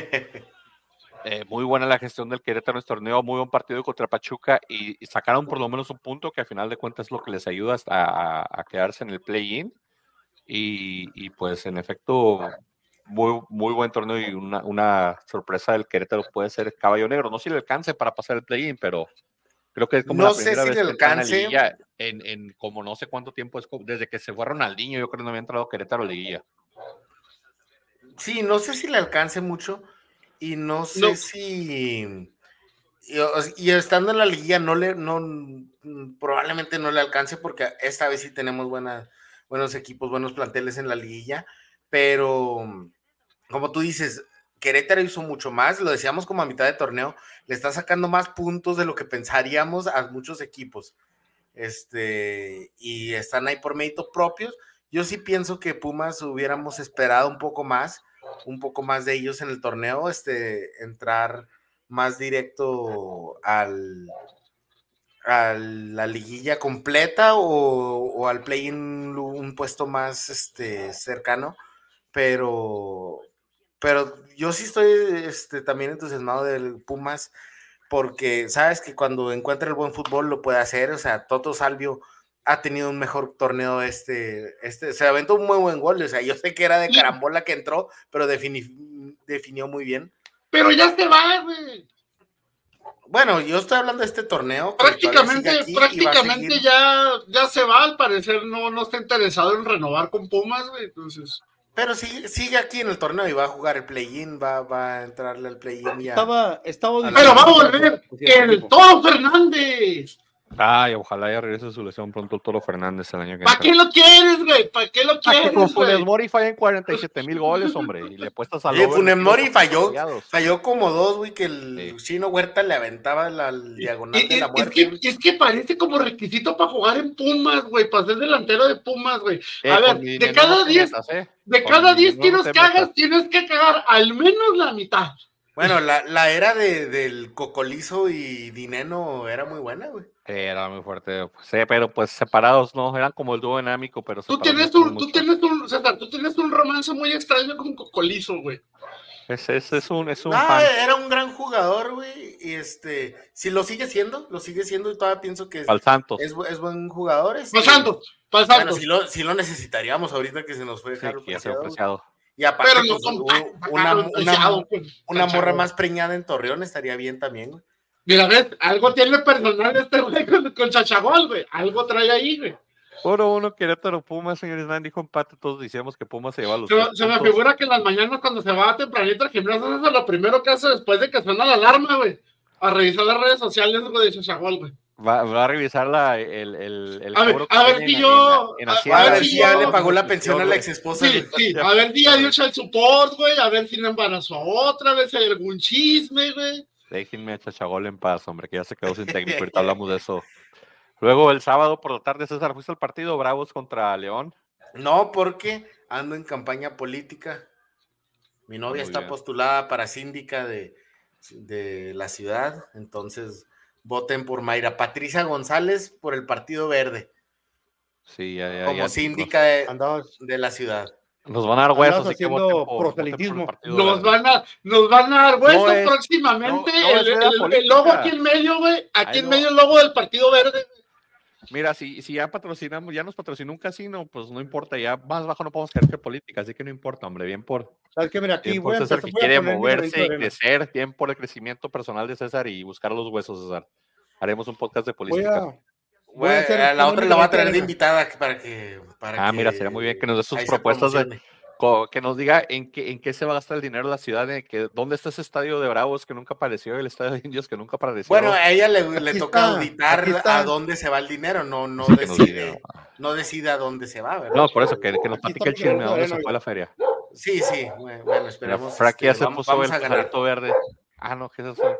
[SPEAKER 1] eh, muy buena la gestión del Querétaro en este torneo, muy buen partido contra Pachuca y, y sacaron por lo menos un punto que a final de cuentas es lo que les ayuda a, a, a quedarse en el play-in. Y, y pues en efecto, muy, muy buen torneo y una, una sorpresa del Querétaro puede ser Caballo Negro. No sé si le alcance para pasar el play-in, pero... Creo que es como
[SPEAKER 2] no
[SPEAKER 1] la primera
[SPEAKER 2] sé si
[SPEAKER 1] vez
[SPEAKER 2] le
[SPEAKER 1] que
[SPEAKER 2] alcance.
[SPEAKER 1] Liguilla en, en como no sé cuánto tiempo es, desde que se fue Ronaldinho, yo creo que no había entrado Querétaro a Liguilla.
[SPEAKER 2] Sí, no sé si le alcance mucho y no sé no. si y, y estando en la Liguilla no le no probablemente no le alcance porque esta vez sí tenemos buena, buenos equipos, buenos planteles en la Liguilla, pero como tú dices, Querétaro hizo mucho más, lo decíamos como a mitad de torneo, le está sacando más puntos de lo que pensaríamos a muchos equipos, este, y están ahí por méritos propios. Yo sí pienso que Pumas hubiéramos esperado un poco más, un poco más de ellos en el torneo, este, entrar más directo al, a la liguilla completa o, o al play-in un puesto más este, cercano, pero... Pero yo sí estoy este, también entusiasmado del Pumas porque sabes que cuando encuentra el buen fútbol lo puede hacer. O sea, Toto Salvio ha tenido un mejor torneo este, este se aventó un muy buen gol. O sea, yo sé que era de carambola que entró, pero defini, definió muy bien.
[SPEAKER 4] Pero ya se va, güey.
[SPEAKER 2] Bueno, yo estoy hablando de este torneo.
[SPEAKER 4] Prácticamente, prácticamente ya, ya se va, al parecer no, no está interesado en renovar con Pumas, güey, entonces...
[SPEAKER 2] Pero sigue, sigue aquí en el torneo y va a jugar el play-in, va, va a entrarle al play-in ya.
[SPEAKER 3] Estaba, estaba
[SPEAKER 4] Pero va a volver el Toro Fernández.
[SPEAKER 1] Ay, ojalá ya regrese su lesión pronto el Toro Fernández el año que viene.
[SPEAKER 4] ¿Para qué lo quieres, güey? ¿Para qué lo quieres,
[SPEAKER 1] güey? Funes Mori falla en cuarenta y siete mil goles, hombre, y le apuestas a
[SPEAKER 2] los Funes Mori falló, falló como dos, güey, que el sí. Chino Huerta le aventaba la diagonal
[SPEAKER 4] es,
[SPEAKER 2] de la muerte.
[SPEAKER 4] Es que, es que parece como requisito para jugar en Pumas, güey, para ser delantero de Pumas, güey. A eh, ver, de cada diez, no eh. de cada diez tiros que hagas, tienes que cagar al menos la mitad.
[SPEAKER 2] Bueno, la, la era de, del Cocolizo y Dineno era muy buena, güey.
[SPEAKER 1] Era muy fuerte, sí, pero pues separados no, eran como el dúo dinámico, pero
[SPEAKER 4] tú
[SPEAKER 1] separados
[SPEAKER 4] tienes
[SPEAKER 1] no
[SPEAKER 4] un,
[SPEAKER 1] mucho.
[SPEAKER 4] tú tienes un, César, tú tienes un romance muy extraño con Cocolizo, güey.
[SPEAKER 1] Es, es, es un, es un
[SPEAKER 2] Ah,
[SPEAKER 1] fan.
[SPEAKER 2] era un gran jugador, güey, y este, si lo sigue siendo, lo sigue siendo y todavía pienso que es,
[SPEAKER 1] Al Santos.
[SPEAKER 2] es, es buen jugador. Este,
[SPEAKER 4] Pasando, pasando.
[SPEAKER 2] Bueno, si lo, si lo necesitaríamos ahorita que se nos fue
[SPEAKER 1] Sí,
[SPEAKER 2] Harold
[SPEAKER 1] que ya se ha
[SPEAKER 2] Preciado.
[SPEAKER 1] apreciado.
[SPEAKER 2] Y aparte,
[SPEAKER 4] Pero no
[SPEAKER 2] pues,
[SPEAKER 4] con
[SPEAKER 2] u- una,
[SPEAKER 4] Harold
[SPEAKER 2] una,
[SPEAKER 4] Preciado, pues,
[SPEAKER 2] una morra
[SPEAKER 4] cachado.
[SPEAKER 2] más preñada en Torreón estaría bien también, güey.
[SPEAKER 4] Mira, ves, algo tiene personal este güey con, con Chachagol, güey. Algo trae ahí, güey.
[SPEAKER 1] Uno, uno, Querétaro, Pumas, señores, nadie dijo empate, todos decíamos que Pumas se lleva los
[SPEAKER 4] Se,
[SPEAKER 1] tres
[SPEAKER 4] se me
[SPEAKER 1] puntos.
[SPEAKER 4] figura que en las mañanas cuando se va tempranito al gimnasio, eso es lo primero que hace después de que suena la alarma, güey. A revisar las redes sociales, güey, de Chachagol, güey.
[SPEAKER 1] Va, va a revisar la, el, el, el
[SPEAKER 4] A ver,
[SPEAKER 1] cobro que
[SPEAKER 4] a ver
[SPEAKER 1] tiene
[SPEAKER 4] si
[SPEAKER 1] en-
[SPEAKER 4] yo-
[SPEAKER 1] en- en
[SPEAKER 4] a-
[SPEAKER 1] Hacienda.
[SPEAKER 2] A
[SPEAKER 4] ver
[SPEAKER 2] ver
[SPEAKER 4] si
[SPEAKER 2] si ya
[SPEAKER 4] yo-
[SPEAKER 2] le pagó la pensión a la
[SPEAKER 1] güey.
[SPEAKER 2] ex esposa.
[SPEAKER 4] Sí, sí, a ver si ya dio el support, güey, a ver si le embarazó a otra, a ver si hay algún chisme, güey.
[SPEAKER 1] Déjenme a Chachagol en paz, hombre, que ya se quedó sin técnico, ahorita hablamos de eso. Luego el sábado por la tarde, César, ¿fuiste al partido Bravos contra León?
[SPEAKER 2] No, porque ando en campaña política. Mi novia
[SPEAKER 1] Muy
[SPEAKER 2] está
[SPEAKER 1] bien.
[SPEAKER 2] postulada para síndica de, de la ciudad, entonces voten por Mayra Patricia González por el Partido Verde,
[SPEAKER 1] Sí, ya, ya,
[SPEAKER 2] como
[SPEAKER 1] ya,
[SPEAKER 2] síndica de,
[SPEAKER 3] Andabas,
[SPEAKER 2] de la ciudad.
[SPEAKER 1] Nos, nos van a dar
[SPEAKER 3] andabas
[SPEAKER 1] huesos, así que
[SPEAKER 3] haciendo
[SPEAKER 1] voten por, voten por el
[SPEAKER 3] proselitismo.
[SPEAKER 1] Partido
[SPEAKER 4] Nos
[SPEAKER 1] Verde.
[SPEAKER 4] van, a, nos van a dar hueso
[SPEAKER 1] No es-
[SPEAKER 4] próximamente.
[SPEAKER 1] no- no es
[SPEAKER 4] el,
[SPEAKER 1] veda
[SPEAKER 4] el- el
[SPEAKER 1] política.
[SPEAKER 4] logo aquí en medio, güey. Aquí
[SPEAKER 1] Ay,
[SPEAKER 4] en
[SPEAKER 1] no.
[SPEAKER 4] medio el logo del Partido Verde.
[SPEAKER 1] Mira, si, si ya patrocinamos, ya nos patrocinó un casino, pues no importa, ya más bajo no podemos caer que política, así que no importa, hombre, bien por,
[SPEAKER 3] ¿Sabes qué? Mira, aquí
[SPEAKER 1] bien por
[SPEAKER 3] voy a
[SPEAKER 1] César
[SPEAKER 3] empezar,
[SPEAKER 1] que
[SPEAKER 3] voy a
[SPEAKER 1] quiere
[SPEAKER 3] poner mi granito
[SPEAKER 1] moverse
[SPEAKER 3] de
[SPEAKER 1] y
[SPEAKER 3] arena.
[SPEAKER 1] crecer, bien por el crecimiento personal de César y buscar los huesos, César. Haremos un podcast de
[SPEAKER 3] Voy
[SPEAKER 1] política.
[SPEAKER 3] a, voy a hacer
[SPEAKER 2] Bueno, la
[SPEAKER 3] poner
[SPEAKER 2] otra
[SPEAKER 3] mi
[SPEAKER 2] la va a
[SPEAKER 3] granito
[SPEAKER 2] traer de
[SPEAKER 3] arena.
[SPEAKER 2] invitada para que. Para
[SPEAKER 1] Ah,
[SPEAKER 2] que
[SPEAKER 1] mira, sería muy bien que nos dé sus
[SPEAKER 2] ahí se
[SPEAKER 1] propuestas de,
[SPEAKER 2] promocione.
[SPEAKER 1] co- que nos diga en qué, en qué se va a gastar el dinero de la ciudad, en que, dónde está ese estadio de Bravos que nunca apareció, el estadio de Indios que nunca apareció.
[SPEAKER 2] Bueno, a ella le, le
[SPEAKER 3] Aquí
[SPEAKER 2] toca
[SPEAKER 3] está,
[SPEAKER 2] auditar
[SPEAKER 3] aquí está.
[SPEAKER 2] a dónde se va el dinero, no, no
[SPEAKER 1] Que nos diga.
[SPEAKER 2] decide, no decide a dónde se va, ¿verdad?
[SPEAKER 1] No, por eso, que, que nos
[SPEAKER 3] Aquí
[SPEAKER 1] platique el
[SPEAKER 3] está mi
[SPEAKER 1] chisme, a dónde
[SPEAKER 3] granito
[SPEAKER 1] se
[SPEAKER 3] de
[SPEAKER 1] fue la feria.
[SPEAKER 2] Sí, sí, bueno, bueno,
[SPEAKER 1] Mira,
[SPEAKER 2] esperemos.
[SPEAKER 1] Frankie ya
[SPEAKER 2] este,
[SPEAKER 1] se
[SPEAKER 2] vamos,
[SPEAKER 1] puso
[SPEAKER 2] vamos
[SPEAKER 1] el
[SPEAKER 2] a ganar.
[SPEAKER 1] pajarito verde. Ah, no, ¿qué es eso?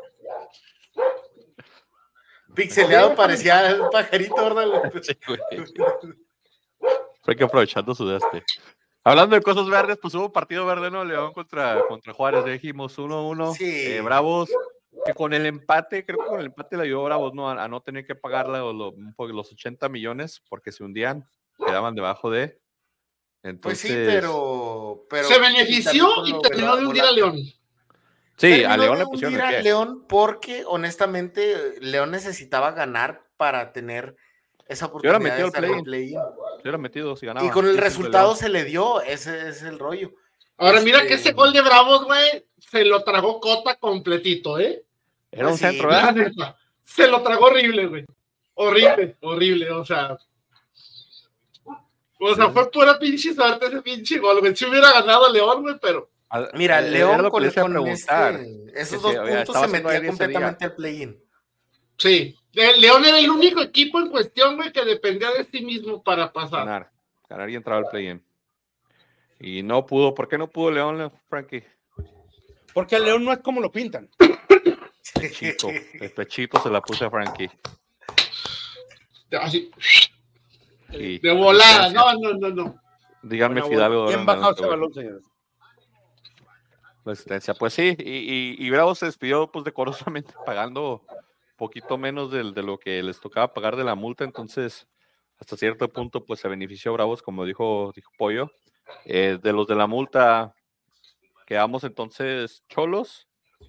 [SPEAKER 2] Pixeleado parecía el pajarito, ¿verdad?
[SPEAKER 1] Sí, güey. Frankie aprovechando su de este. Hablando de cosas verdes, pues hubo partido verde, ¿no? León contra, contra Juárez, ya dijimos uno uno.
[SPEAKER 2] Sí.
[SPEAKER 1] Eh, Bravos, que con el empate, creo que con el empate le ayudó a Bravos, ¿no? A, a no tener que pagar la- lo- un poco- los ochenta millones, porque se hundían, quedaban debajo de. Entonces,
[SPEAKER 2] Pues sí, pero, pero
[SPEAKER 4] Se benefició
[SPEAKER 2] también
[SPEAKER 4] y
[SPEAKER 2] con lo
[SPEAKER 4] terminó de hundir a
[SPEAKER 2] volátil.
[SPEAKER 4] León.
[SPEAKER 1] sí,
[SPEAKER 2] Terminó
[SPEAKER 1] a León
[SPEAKER 2] de
[SPEAKER 1] le pusieron
[SPEAKER 2] hundir
[SPEAKER 1] el
[SPEAKER 2] a
[SPEAKER 1] pie.
[SPEAKER 2] León porque, honestamente, León necesitaba ganar para tener esa
[SPEAKER 1] hubiera
[SPEAKER 2] oportunidad de
[SPEAKER 1] metido al
[SPEAKER 2] estar en el
[SPEAKER 1] play-in.
[SPEAKER 2] play-in.
[SPEAKER 1] Se hubiera metido si ganaba.
[SPEAKER 2] Y con el
[SPEAKER 1] Sí, sí,
[SPEAKER 2] resultado
[SPEAKER 1] León.
[SPEAKER 2] se le dio, ese es el rollo.
[SPEAKER 4] Ahora mira
[SPEAKER 2] Este,
[SPEAKER 4] que ese gol de Bravos, güey, se lo tragó Cota completito, ¿eh?
[SPEAKER 1] Era un
[SPEAKER 2] pues sí,
[SPEAKER 1] centro,
[SPEAKER 4] La
[SPEAKER 1] ¿verdad?
[SPEAKER 4] neta, se lo tragó horrible, güey. Horrible, horrible, o sea. O sea, fue pura pinche suerte ese pinche gol, güey. Si hubiera ganado León, güey, pero.
[SPEAKER 1] A-
[SPEAKER 2] Mira,
[SPEAKER 1] eh, era
[SPEAKER 2] León
[SPEAKER 1] lo que
[SPEAKER 2] con,
[SPEAKER 1] les iba a
[SPEAKER 2] con
[SPEAKER 1] preguntar.
[SPEAKER 2] este, esos
[SPEAKER 1] Que
[SPEAKER 2] dos
[SPEAKER 1] se- oiga,
[SPEAKER 2] puntos
[SPEAKER 1] estaba
[SPEAKER 2] se
[SPEAKER 1] haciendo
[SPEAKER 2] metía
[SPEAKER 1] aire ese día.
[SPEAKER 2] completamente al play-in.
[SPEAKER 4] Sí. Eh, León era el único equipo en cuestión, güey, que dependía de sí mismo para pasar.
[SPEAKER 1] Ganar, ganar y entrar al play-in. Y no pudo. ¿Por qué no pudo León, Frankie?
[SPEAKER 3] Porque el León no es como lo pintan.
[SPEAKER 1] Pechito, el pechito se la puse a Frankie.
[SPEAKER 4] Así,
[SPEAKER 1] Y
[SPEAKER 4] de volada,
[SPEAKER 1] asistencia.
[SPEAKER 4] no, no, no, no.
[SPEAKER 1] Díganme
[SPEAKER 3] Buena
[SPEAKER 1] Fidalgo.
[SPEAKER 3] bola. Bien
[SPEAKER 1] ahora
[SPEAKER 3] bajado
[SPEAKER 1] adelante,
[SPEAKER 3] ese
[SPEAKER 1] güey.
[SPEAKER 3] balón, señores.
[SPEAKER 1] La asistencia. Pues sí, y, y, y Bravo se despidió pues decorosamente pagando poquito menos del- de, lo que les tocaba pagar de la multa, entonces hasta cierto punto pues se benefició Bravos, como dijo, dijo Pollo. Eh, de los de la multa quedamos entonces Cholos,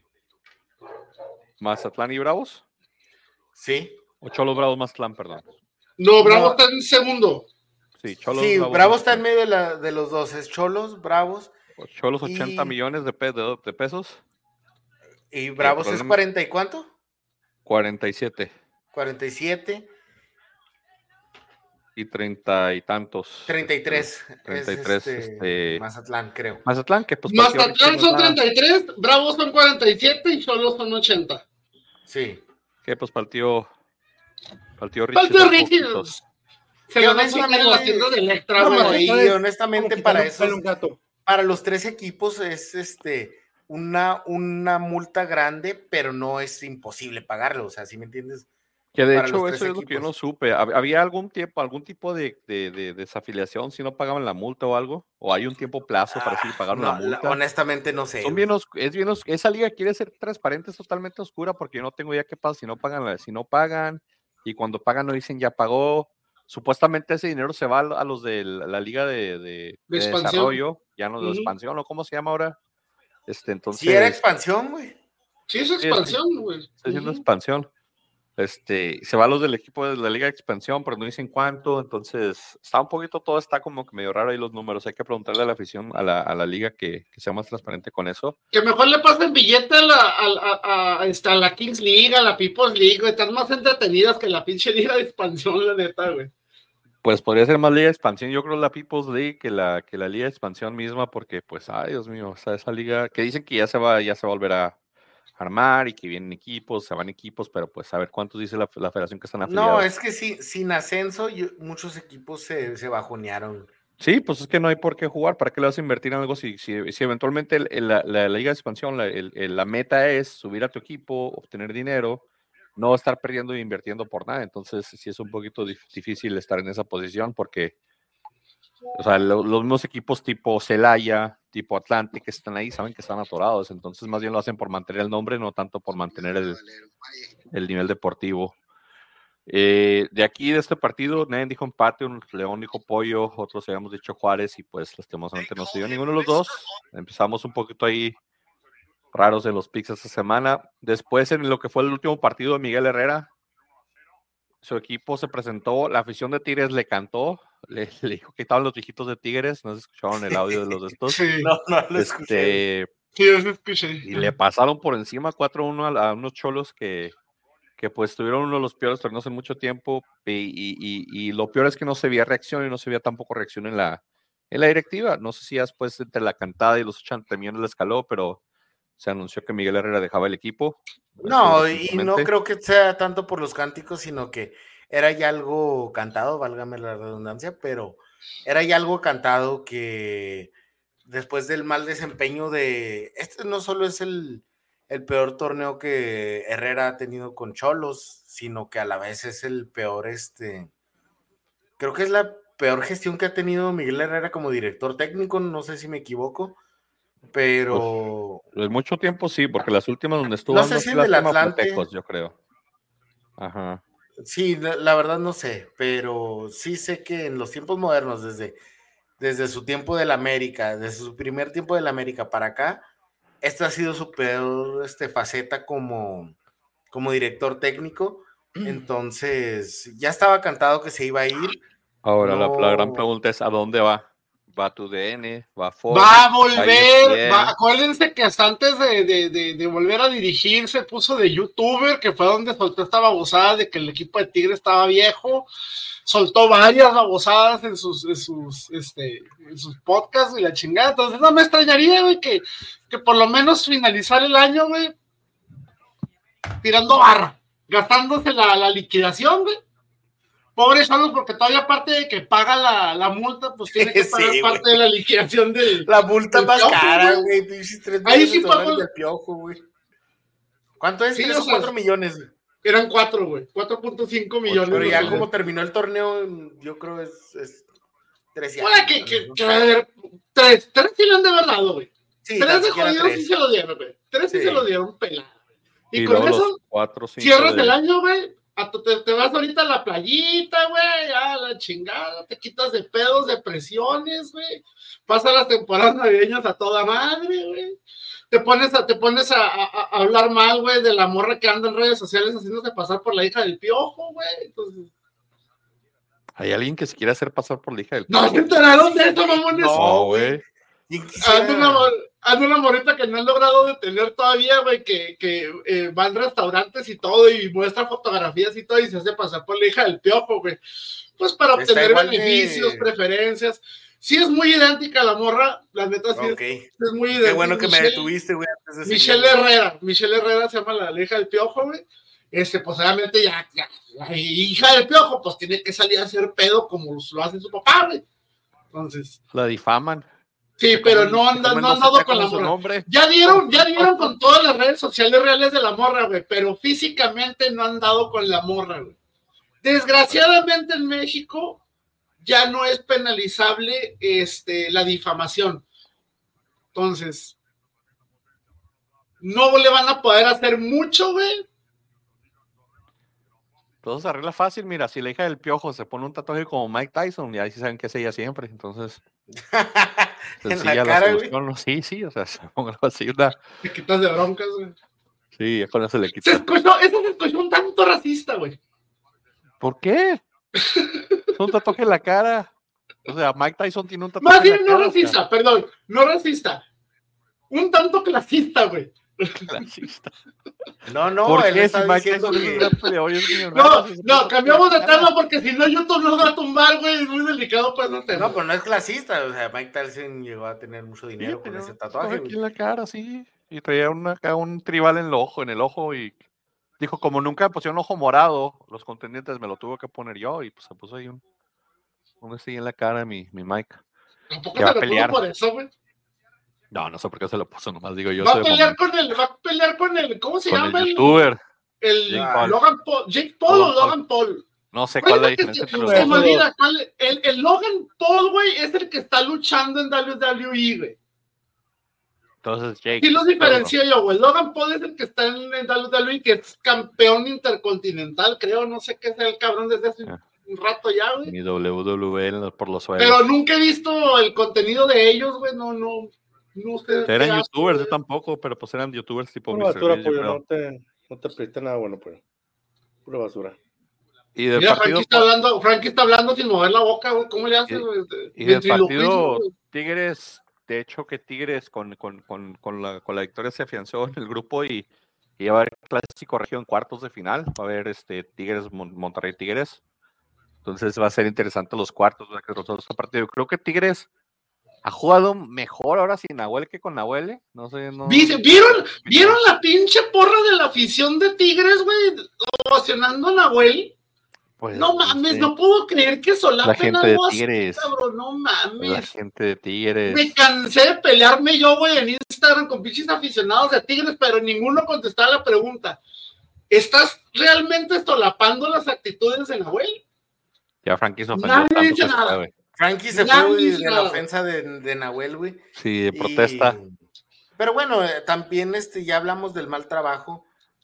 [SPEAKER 1] Mazatlán y Bravos,
[SPEAKER 2] Sí,
[SPEAKER 1] o Cholos, Bravos, Mazatlán, perdón.
[SPEAKER 4] No, Bravo
[SPEAKER 2] No.
[SPEAKER 4] está en segundo.
[SPEAKER 1] Sí, Cholos,
[SPEAKER 2] sí,
[SPEAKER 1] Bravos,
[SPEAKER 2] Bravo está en
[SPEAKER 1] Mazatlán.
[SPEAKER 2] medio de, la- de los dos, es Cholos, Bravos,
[SPEAKER 1] Cholos ochenta
[SPEAKER 2] y-
[SPEAKER 1] millones de, pe- de, de pesos,
[SPEAKER 2] y Bravos es
[SPEAKER 1] problema-
[SPEAKER 2] cuarenta y cuánto?
[SPEAKER 1] cuarenta y siete
[SPEAKER 2] cuarenta y siete,
[SPEAKER 1] y treinta y tantos.
[SPEAKER 2] treinta y tres.
[SPEAKER 1] treinta y
[SPEAKER 2] es
[SPEAKER 1] tres,
[SPEAKER 2] este,
[SPEAKER 1] este,
[SPEAKER 2] Mazatlán, creo.
[SPEAKER 1] Mazatlán, que pues partió
[SPEAKER 4] Mazatlán
[SPEAKER 1] Richie,
[SPEAKER 4] son
[SPEAKER 1] no es nada.
[SPEAKER 4] treinta y tres, Bravos son cuarenta y siete y Cholos son ochenta.
[SPEAKER 2] Sí.
[SPEAKER 1] Que pues partió partió Richie.
[SPEAKER 4] Falta
[SPEAKER 1] dos
[SPEAKER 4] Richie.
[SPEAKER 1] poquitos.
[SPEAKER 4] Se
[SPEAKER 2] Que
[SPEAKER 4] lo van a sacar en las
[SPEAKER 2] honestamente-
[SPEAKER 4] tiendas de Electra,
[SPEAKER 2] No,
[SPEAKER 4] güey.
[SPEAKER 2] y
[SPEAKER 3] ¿sabes?
[SPEAKER 2] honestamente
[SPEAKER 3] Como
[SPEAKER 2] para
[SPEAKER 3] quitarle un pelo a
[SPEAKER 2] esos,
[SPEAKER 3] un gato.
[SPEAKER 2] para los tres equipos es este una, una multa grande, pero no es imposible pagarlo, o sea, ¿sí me entiendes?
[SPEAKER 1] Que de
[SPEAKER 2] para
[SPEAKER 1] hecho
[SPEAKER 2] los
[SPEAKER 1] eso
[SPEAKER 2] tres
[SPEAKER 1] es lo que yo no
[SPEAKER 2] equipos.
[SPEAKER 1] supe. ¿Hab- ¿Había algún tiempo, algún tipo de, de, de desafiliación si no pagaban la multa o algo? ¿O hay un tiempo plazo para si pagaron
[SPEAKER 2] No,
[SPEAKER 1] la
[SPEAKER 2] la-
[SPEAKER 1] multa?
[SPEAKER 2] honestamente no sé.
[SPEAKER 1] Son
[SPEAKER 2] güey.
[SPEAKER 1] bien os- es bien os- esa liga quiere ser transparente, es totalmente oscura porque yo no tengo idea qué pasa si no pagan, la- si no pagan, y cuando pagan no dicen ya pagó. Supuestamente ese dinero se va a los de la, la liga de, de, de, de desarrollo, ya no de uh-huh. expansión, o cómo se llama ahora. Este, entonces,
[SPEAKER 2] sí, era expansión, güey.
[SPEAKER 4] Sí, es expansión, güey.
[SPEAKER 1] Sí, está haciendo uh-huh. expansión. Este, se va a los del equipo de la liga de expansión, pero no dicen cuánto, entonces está un poquito, todo está como que medio raro ahí los números. Hay que preguntarle a la afición, a la, a la liga que, que sea más transparente con eso.
[SPEAKER 4] Que mejor le pasen billete a la, a, a, a, a la Kings League, a la People's League, güey. Están más entretenidas que la pinche liga de expansión, la neta, güey.
[SPEAKER 1] Pues podría ser más liga de expansión, yo creo la People's League que la, que la liga de expansión misma, porque pues, ay Dios mío, o sea, esa liga, que dicen que ya se va, ya se va a volver a armar y que vienen equipos, se van equipos, pero pues a ver cuántos dice la, la federación que están afiliados.
[SPEAKER 2] No, es que sí, sin ascenso yo, muchos equipos se, se bajonearon.
[SPEAKER 1] Sí, pues es que no hay por qué jugar, ¿para qué le vas a invertir en algo si, si, si eventualmente el, el, la, la, la liga de expansión, la, el, el, la meta es subir a tu equipo, obtener dinero, no estar perdiendo e invirtiendo por nada? Entonces sí es un poquito difícil estar en esa posición porque, o sea, lo, los mismos equipos tipo Celaya, tipo Atlante que están ahí, saben que están atorados, entonces más bien lo hacen por mantener el nombre, no tanto por mantener el, el nivel deportivo. Eh, de aquí, de este partido, nadie dijo empate, un León dijo pollo, otros habíamos dicho Juárez y pues lastimosamente no se dio ninguno de los dos. Empezamos un poquito ahí raros en los picks esta semana. Después, en lo que fue el último partido de Miguel Herrera, su equipo se presentó, la afición de Tigres le cantó, le, le dijo que estaban los viejitos de Tigres, no se escucharon el audio de los de estos.
[SPEAKER 2] Sí, no, no lo escuché.
[SPEAKER 1] Este,
[SPEAKER 4] sí, yo lo escuché.
[SPEAKER 1] Y le pasaron por encima cuatro uno a, a unos cholos que, que pues tuvieron uno de los peores torneos en mucho tiempo y, y, y, y lo peor es que no se veía reacción y no se veía tampoco reacción en la, en la directiva. No sé si después entre la cantada y los ochenta millones le escaló, pero se anunció que Miguel Herrera dejaba el equipo.
[SPEAKER 2] No, y no creo que sea tanto por los cánticos, sino que era ya algo cantado, válgame la redundancia, pero era ya algo cantado que después del mal desempeño de... Este no solo es el, el peor torneo que Herrera ha tenido con Cholos, sino que a la vez es el peor, este... Creo que es la peor gestión que ha tenido Miguel Herrera como director técnico, no sé si me equivoco. Pero
[SPEAKER 1] pues, mucho tiempo sí, porque las últimas donde estuvo
[SPEAKER 2] no sé si en el Atlante,
[SPEAKER 1] Tecos, yo creo. Ajá.
[SPEAKER 2] Sí, la, la verdad no sé, pero sí sé que en los tiempos modernos, desde, desde su tiempo del América, desde su primer tiempo del América para acá, esta ha sido su peor este, faceta como, como director técnico. Entonces, ya estaba cantado que se iba a ir.
[SPEAKER 1] Ahora no... la, la gran pregunta es ¿a dónde va? Va a tu D N, va a Fox,
[SPEAKER 4] va a volver, va, acuérdense que hasta antes de, de, de, de volver a dirigir se puso de youtuber, que fue donde soltó esta babosada de que el equipo de Tigre estaba viejo, soltó varias babosadas en sus, en sus, este, en sus podcasts y la chingada, entonces no me extrañaría, güey, que, que por lo menos finalizar el año, güey, tirando barra, gastándose la, la liquidación, güey. Pobres solos, porque todavía aparte de que paga la, la multa, pues tiene que pagar sí, parte de la liquidación de
[SPEAKER 2] la multa más piojo, cara, güey.
[SPEAKER 4] Ahí sí pagó
[SPEAKER 2] el piojo, güey. ¿Cuánto es?
[SPEAKER 4] Sí,
[SPEAKER 2] ¿Tres o sea, cuatro millones?
[SPEAKER 4] Eran cuatro, güey. cuatro punto cinco millones.
[SPEAKER 2] Pero ya como terminó el torneo, yo creo es, es tres
[SPEAKER 4] años. Bueno, que, que, que, a ver, tres, tres sí le han de haber dado, güey. Sí, tres de jodidos sí se lo dieron, güey. Tres sí, sí se lo dieron pelado. Y, y con eso,
[SPEAKER 1] cuatro,
[SPEAKER 4] cierras de... el año, güey. Te, te vas ahorita a la playita, güey, a la chingada, te quitas de pedos, de presiones, güey, pasas las temporadas navideñas a toda madre, güey, te pones a, te pones a, a, a hablar mal, güey, de la morra que anda en redes sociales haciéndose pasar por la hija del Piojo, güey, entonces...
[SPEAKER 1] ¿Hay alguien que se quiera hacer pasar por la hija del
[SPEAKER 4] Piojo? ¿No se enteraron de esto, mamones?
[SPEAKER 1] No, güey.
[SPEAKER 4] Ando una, ando una morrita que no han logrado detener todavía, güey, que, que eh, va a restaurantes y todo y muestra fotografías y todo y se hace pasar por la hija del Piojo, güey. Pues para obtener beneficios, de... preferencias. Sí es muy idéntica la morra, la neta sí okay. es, es muy idéntica.
[SPEAKER 2] Qué bueno que Michelle, me detuviste, güey.
[SPEAKER 4] De Michelle Herrera, Michelle Herrera se llama la, la hija del Piojo, güey. Este, pues obviamente ya, ya, la hija del Piojo, pues tiene que salir a hacer pedo como lo hace su papá, güey. Entonces.
[SPEAKER 1] La difaman.
[SPEAKER 4] Sí, pero no han, no han dado con la morra. Ya dieron, ya dieron con todas las redes sociales reales de la morra, güey, pero físicamente no han dado con la morra, güey. Desgraciadamente en México ya no es penalizable este, la difamación. Entonces, no le van a poder hacer mucho, güey.
[SPEAKER 1] Todo se arregla fácil, mira, si la hija del Piojo se pone un tatuaje como Mike Tyson, ya sí saben que es ella siempre, entonces sencilla la,
[SPEAKER 2] cara,
[SPEAKER 1] la solución, ¿no? Sí, sí, o sea, se ponga así una...
[SPEAKER 4] Te quitas de broncas, güey.
[SPEAKER 1] Sí, con eso le
[SPEAKER 4] Se
[SPEAKER 1] quita.
[SPEAKER 4] escuchó, eso se escuchó un tanto racista, güey.
[SPEAKER 1] ¿Por qué? Es un tatuaje en la cara. O sea, Mike Tyson tiene un tatuaje
[SPEAKER 4] Más bien
[SPEAKER 1] en la
[SPEAKER 4] no
[SPEAKER 1] cara.
[SPEAKER 4] racista,
[SPEAKER 1] O sea,
[SPEAKER 4] perdón, no racista. Un tanto clasista, güey.
[SPEAKER 1] clasista.
[SPEAKER 2] No, no,
[SPEAKER 1] ¿Por
[SPEAKER 2] él
[SPEAKER 1] qué?
[SPEAKER 2] está
[SPEAKER 1] Si Mike
[SPEAKER 2] diciendo
[SPEAKER 1] Tyson es un
[SPEAKER 2] que...
[SPEAKER 1] gran peleador y es mi
[SPEAKER 4] No,
[SPEAKER 1] hermano, si
[SPEAKER 4] no,
[SPEAKER 1] se
[SPEAKER 4] cambiamos de
[SPEAKER 1] pone la
[SPEAKER 4] tema porque si no YouTube nos va a tumbar, güey. Es muy delicado para ese tema.
[SPEAKER 2] No, pero no es clasista, o sea, Mike Tyson llegó a tener mucho
[SPEAKER 1] cara. Sí,
[SPEAKER 2] dinero con
[SPEAKER 1] tenía
[SPEAKER 2] ese
[SPEAKER 1] un
[SPEAKER 2] tatuaje.
[SPEAKER 1] aquí en la cara, sí. Y traía una, acá un tribal en el ojo, en el ojo y dijo, como nunca pusieron ojo morado, los contendientes me lo tuve que poner yo y pues se puso ahí un, un así en la cara mi, mi Mike.
[SPEAKER 4] Tampoco
[SPEAKER 1] Que va
[SPEAKER 4] se
[SPEAKER 1] a
[SPEAKER 4] lo puso
[SPEAKER 1] pelear.
[SPEAKER 4] por eso, güey.
[SPEAKER 1] No, no sé por qué se lo puso, nomás digo yo.
[SPEAKER 4] Va a
[SPEAKER 1] soy de
[SPEAKER 4] pelear
[SPEAKER 1] momento.
[SPEAKER 4] con el, va a pelear con el, ¿cómo se
[SPEAKER 1] Con
[SPEAKER 4] llama?
[SPEAKER 1] el youtuber.
[SPEAKER 4] El,
[SPEAKER 1] Jake
[SPEAKER 4] el
[SPEAKER 1] Paul.
[SPEAKER 4] Logan Paul, Jake Paul
[SPEAKER 1] Logan
[SPEAKER 4] o Logan Paul.
[SPEAKER 1] No sé cuál es la
[SPEAKER 4] Oye, que
[SPEAKER 1] diferencia
[SPEAKER 4] se-
[SPEAKER 1] entre los
[SPEAKER 4] Se
[SPEAKER 1] dos.
[SPEAKER 4] me olvida cuál, el, el Logan Paul, güey, es el que está luchando en W W E, güey.
[SPEAKER 1] Entonces, Jake.
[SPEAKER 4] Sí los
[SPEAKER 1] pero
[SPEAKER 4] diferencio yo, güey. Logan Paul es el que está en, en W W E, que es campeón intercontinental, creo, no sé qué es el cabrón desde hace
[SPEAKER 1] Ah.
[SPEAKER 4] un rato ya, güey.
[SPEAKER 1] Mi W W E por los suelos.
[SPEAKER 4] Pero nunca he visto el contenido de ellos, güey, no, no, no sé. qué
[SPEAKER 1] Eran
[SPEAKER 4] hacen,
[SPEAKER 1] youtubers, yo
[SPEAKER 4] güey.
[SPEAKER 1] tampoco, pero pues eran youtubers tipo
[SPEAKER 3] Pura
[SPEAKER 1] mister
[SPEAKER 3] basura,
[SPEAKER 1] Beast, yo
[SPEAKER 3] pollo,
[SPEAKER 1] creo.
[SPEAKER 3] no te, no te pediste nada bueno, pollo. Pura basura.
[SPEAKER 1] Y del
[SPEAKER 4] Mira,
[SPEAKER 1] partido,
[SPEAKER 4] Frankie está hablando, Frankie está hablando sin mover la boca, güey. ¿Cómo le haces, güey?
[SPEAKER 1] y del
[SPEAKER 4] Ventriloquismo,
[SPEAKER 1] partido
[SPEAKER 4] güey.
[SPEAKER 1] Tigres, de hecho que Tigres con, con, con, con, la, con la victoria se afianzó en el grupo y, y va a haber clásico región en cuartos de final, va a haber este Tigres, Mon- Monterrey Tigres, entonces va a ser interesante los cuartos, ¿verdad? Que los otros partidos. Creo que Tigres ha jugado mejor ahora sin Nahuel que con Nahuel, ¿eh? No sé, no.
[SPEAKER 4] Dice, ¿Vieron, ¿Vieron la pinche porra de la afición de Tigres, güey? Ovacionando a Nahuel.
[SPEAKER 1] Pues,
[SPEAKER 4] No mames,
[SPEAKER 1] sí.
[SPEAKER 4] no puedo creer que
[SPEAKER 1] La
[SPEAKER 4] solapen
[SPEAKER 1] gente de
[SPEAKER 4] algo así,
[SPEAKER 1] Tigres.
[SPEAKER 4] cabrón, no
[SPEAKER 1] La
[SPEAKER 4] mames.
[SPEAKER 1] gente de Tigres.
[SPEAKER 4] Me cansé de pelearme yo, güey, en Instagram con pinches aficionados de Tigres, pero ninguno contestaba la pregunta. ¿Estás realmente solapando las actitudes de Nahuel?
[SPEAKER 1] Ya Frankie se ofendió
[SPEAKER 4] Nadie
[SPEAKER 1] tanto
[SPEAKER 4] dice
[SPEAKER 1] que se
[SPEAKER 4] nada.
[SPEAKER 1] fue, güey.
[SPEAKER 2] Frankie se
[SPEAKER 4] Nadie
[SPEAKER 2] fue güey,
[SPEAKER 4] dice
[SPEAKER 2] de la
[SPEAKER 4] nada.
[SPEAKER 2] ofensa de, de Nahuel, güey.
[SPEAKER 1] Sí, de
[SPEAKER 2] Y-
[SPEAKER 1] protesta.
[SPEAKER 2] Pero bueno, eh, también este, ya hablamos del mal trabajo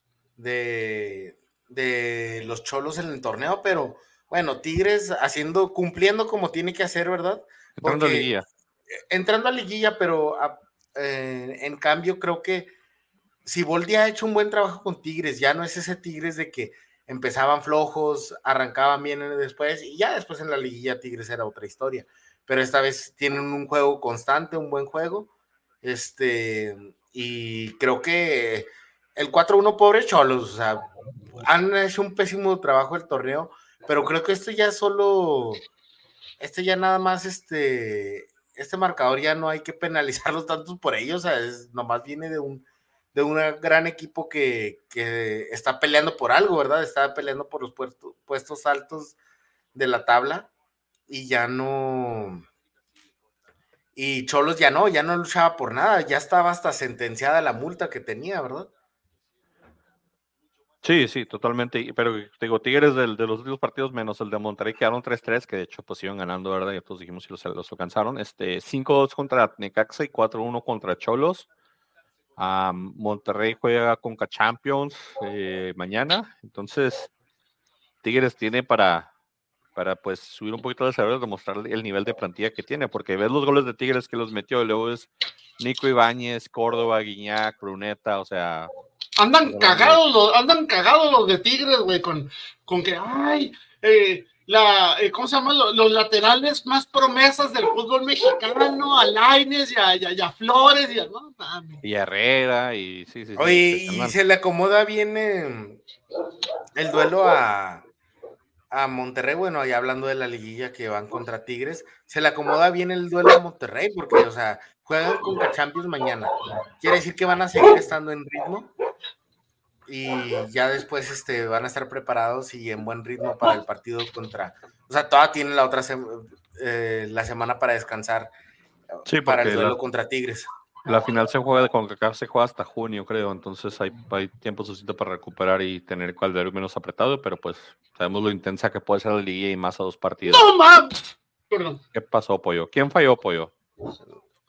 [SPEAKER 2] de, de los Cholos en el torneo, pero bueno, Tigres haciendo, cumpliendo como tiene que hacer, ¿verdad?
[SPEAKER 1] Entrando a
[SPEAKER 2] Porque-
[SPEAKER 1] liguilla.
[SPEAKER 2] Entrando a liguilla, pero a- eh, en cambio creo que Siboldi ha hecho un buen trabajo con Tigres, ya no es ese Tigres de que empezaban flojos, arrancaban bien después y ya después en la liguilla Tigres era otra historia, pero esta vez tienen un juego constante, un buen juego, este, y creo que el cuatro uno pobre Cholos, o sea, han hecho un pésimo trabajo el torneo, pero creo que esto ya solo, este ya nada más, este, este marcador ya no hay que penalizarlos tantos por ellos, o sea, es, nomás viene de un de un gran equipo que, que está peleando por algo, ¿verdad? Está peleando por los puestos, puestos altos de la tabla y ya no... Y Cholos ya no, ya no luchaba por nada, ya estaba hasta sentenciada la multa que tenía, ¿verdad?
[SPEAKER 1] Sí, sí, totalmente. y- Pero te digo, Tigres del- de los últimos partidos, menos el de Monterrey, quedaron tres tres, que de hecho pues iban ganando, ¿verdad? Y todos dijimos si los, los alcanzaron. Este, cinco dos contra Necaxa y cuatro uno contra Cholos. Um, Monterrey juega con Champions eh, mañana. Entonces, Tigres tiene para, para pues subir un poquito de cerebro, demostrar el nivel de plantilla que tiene, porque ves los goles de Tigres que los metió, y luego es Nico Ibáñez, Córdoba, Guiñac, Bruneta, o sea...
[SPEAKER 4] Andan cagados los, andan cagados los de Tigres, güey, con, con que, ay, eh, la, eh, ¿cómo se llama? Los, los laterales más promesas del fútbol mexicano, a Lainez y a, y a- y a Flores, y a, no mames.
[SPEAKER 1] Y Herrera, y sí, sí, sí.
[SPEAKER 2] Oye,
[SPEAKER 1] sí,
[SPEAKER 2] y
[SPEAKER 1] andan-
[SPEAKER 2] se le acomoda bien eh, el duelo a, a Monterrey, bueno, ya hablando de la liguilla que van contra Tigres, se le acomoda bien el duelo a Monterrey, porque, o sea, juegan con Champions mañana. Quiere decir que van a seguir estando en ritmo y ya después este, van a estar preparados y en buen ritmo para el partido contra, o sea, todavía tienen la otra sem- eh, la semana para descansar
[SPEAKER 1] Sí,
[SPEAKER 2] para el
[SPEAKER 1] porque
[SPEAKER 2] duelo
[SPEAKER 1] la-
[SPEAKER 2] contra Tigres.
[SPEAKER 1] La final se juega de CONCACAF, se juega hasta junio, creo, entonces hay, hay tiempo suficiente para recuperar y tener el calendario menos apretado, pero pues sabemos lo intensa que puede ser la liguilla y más a dos partidos.
[SPEAKER 4] No mames. Perdón.
[SPEAKER 1] ¿Qué pasó, Pollo? ¿Quién falló, Pollo?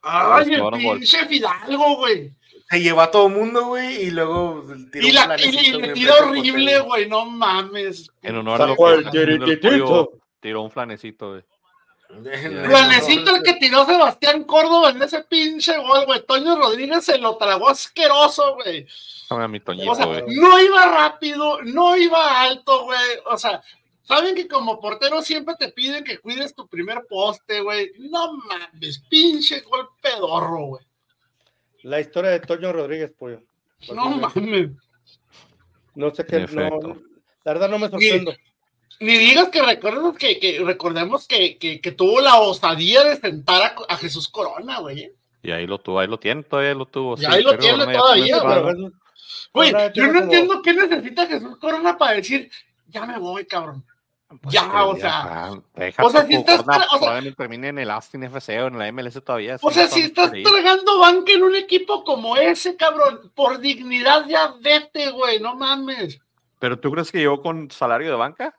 [SPEAKER 4] Ay, el pinche Fidalgo, güey.
[SPEAKER 2] Se llevó a todo mundo, güey, y luego tiró
[SPEAKER 4] y
[SPEAKER 2] un
[SPEAKER 4] la,
[SPEAKER 2] flanecito.
[SPEAKER 4] Y le tiró horrible, güey, no mames.
[SPEAKER 1] En honor a lo que está haciendo el pollo, tiró un flanecito, güey.
[SPEAKER 4] Flanecito el que tiró Sebastián Córdoba en ese pinche gol, güey. Toño Rodríguez se lo tragó asqueroso, güey.
[SPEAKER 1] A mi Toñito,
[SPEAKER 4] o sea,
[SPEAKER 1] güey.
[SPEAKER 4] No iba rápido, no iba alto, güey. O sea, saben que como portero siempre te piden que cuides tu primer poste, güey. No mames, pinche gol pedorro, güey.
[SPEAKER 3] La historia de Toño Rodríguez, pollo.
[SPEAKER 4] No mames.
[SPEAKER 3] No sé qué, no, la verdad no me sorprendo.
[SPEAKER 4] Ni, ni digas que recordemos que, que recordemos que, que, que tuvo la osadía de sentar a, a Jesús Corona, güey.
[SPEAKER 1] Y ahí lo tuvo, ahí lo tiene, todavía lo tuvo.
[SPEAKER 4] Y
[SPEAKER 1] sí,
[SPEAKER 4] ahí lo tiene todavía, güey. Güey, yo no
[SPEAKER 3] como...
[SPEAKER 4] entiendo qué necesita Jesús Corona para decir, ya me voy, cabrón. Pues ya, o sea,
[SPEAKER 1] deja
[SPEAKER 4] o sea, si estás
[SPEAKER 1] Corona,
[SPEAKER 4] tra- o sea,
[SPEAKER 1] probablemente termine en el Austin F C o en la M L S todavía.
[SPEAKER 4] O sea, si estás tragando banca en un equipo como ese, cabrón, por dignidad ya vete, güey, no mames.
[SPEAKER 1] ¿Pero tú crees que llegó con salario de banca?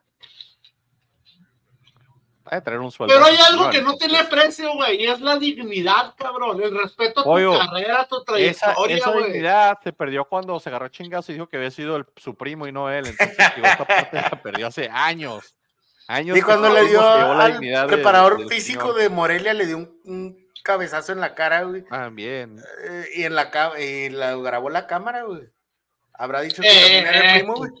[SPEAKER 1] Va a tener un sueldo.
[SPEAKER 4] Pero hay algo que no tiene precio, güey, y es la dignidad, cabrón, el respeto a tu
[SPEAKER 1] Pollo,
[SPEAKER 4] carrera, a tu trayectoria,
[SPEAKER 1] esa, esa
[SPEAKER 4] güey.
[SPEAKER 1] dignidad se perdió cuando se agarró chingazo y dijo que había sido el, su primo y no él. Entonces, digo, esta parte la perdió hace años. Años
[SPEAKER 2] y cuando le dio al
[SPEAKER 1] de,
[SPEAKER 2] preparador
[SPEAKER 1] de,
[SPEAKER 2] físico de Morelia, le dio un, un cabezazo en la cara, güey.
[SPEAKER 1] También.
[SPEAKER 2] Eh, y en la, y la grabó la cámara, güey. Habrá dicho que
[SPEAKER 4] eh,
[SPEAKER 2] también era el primo, güey.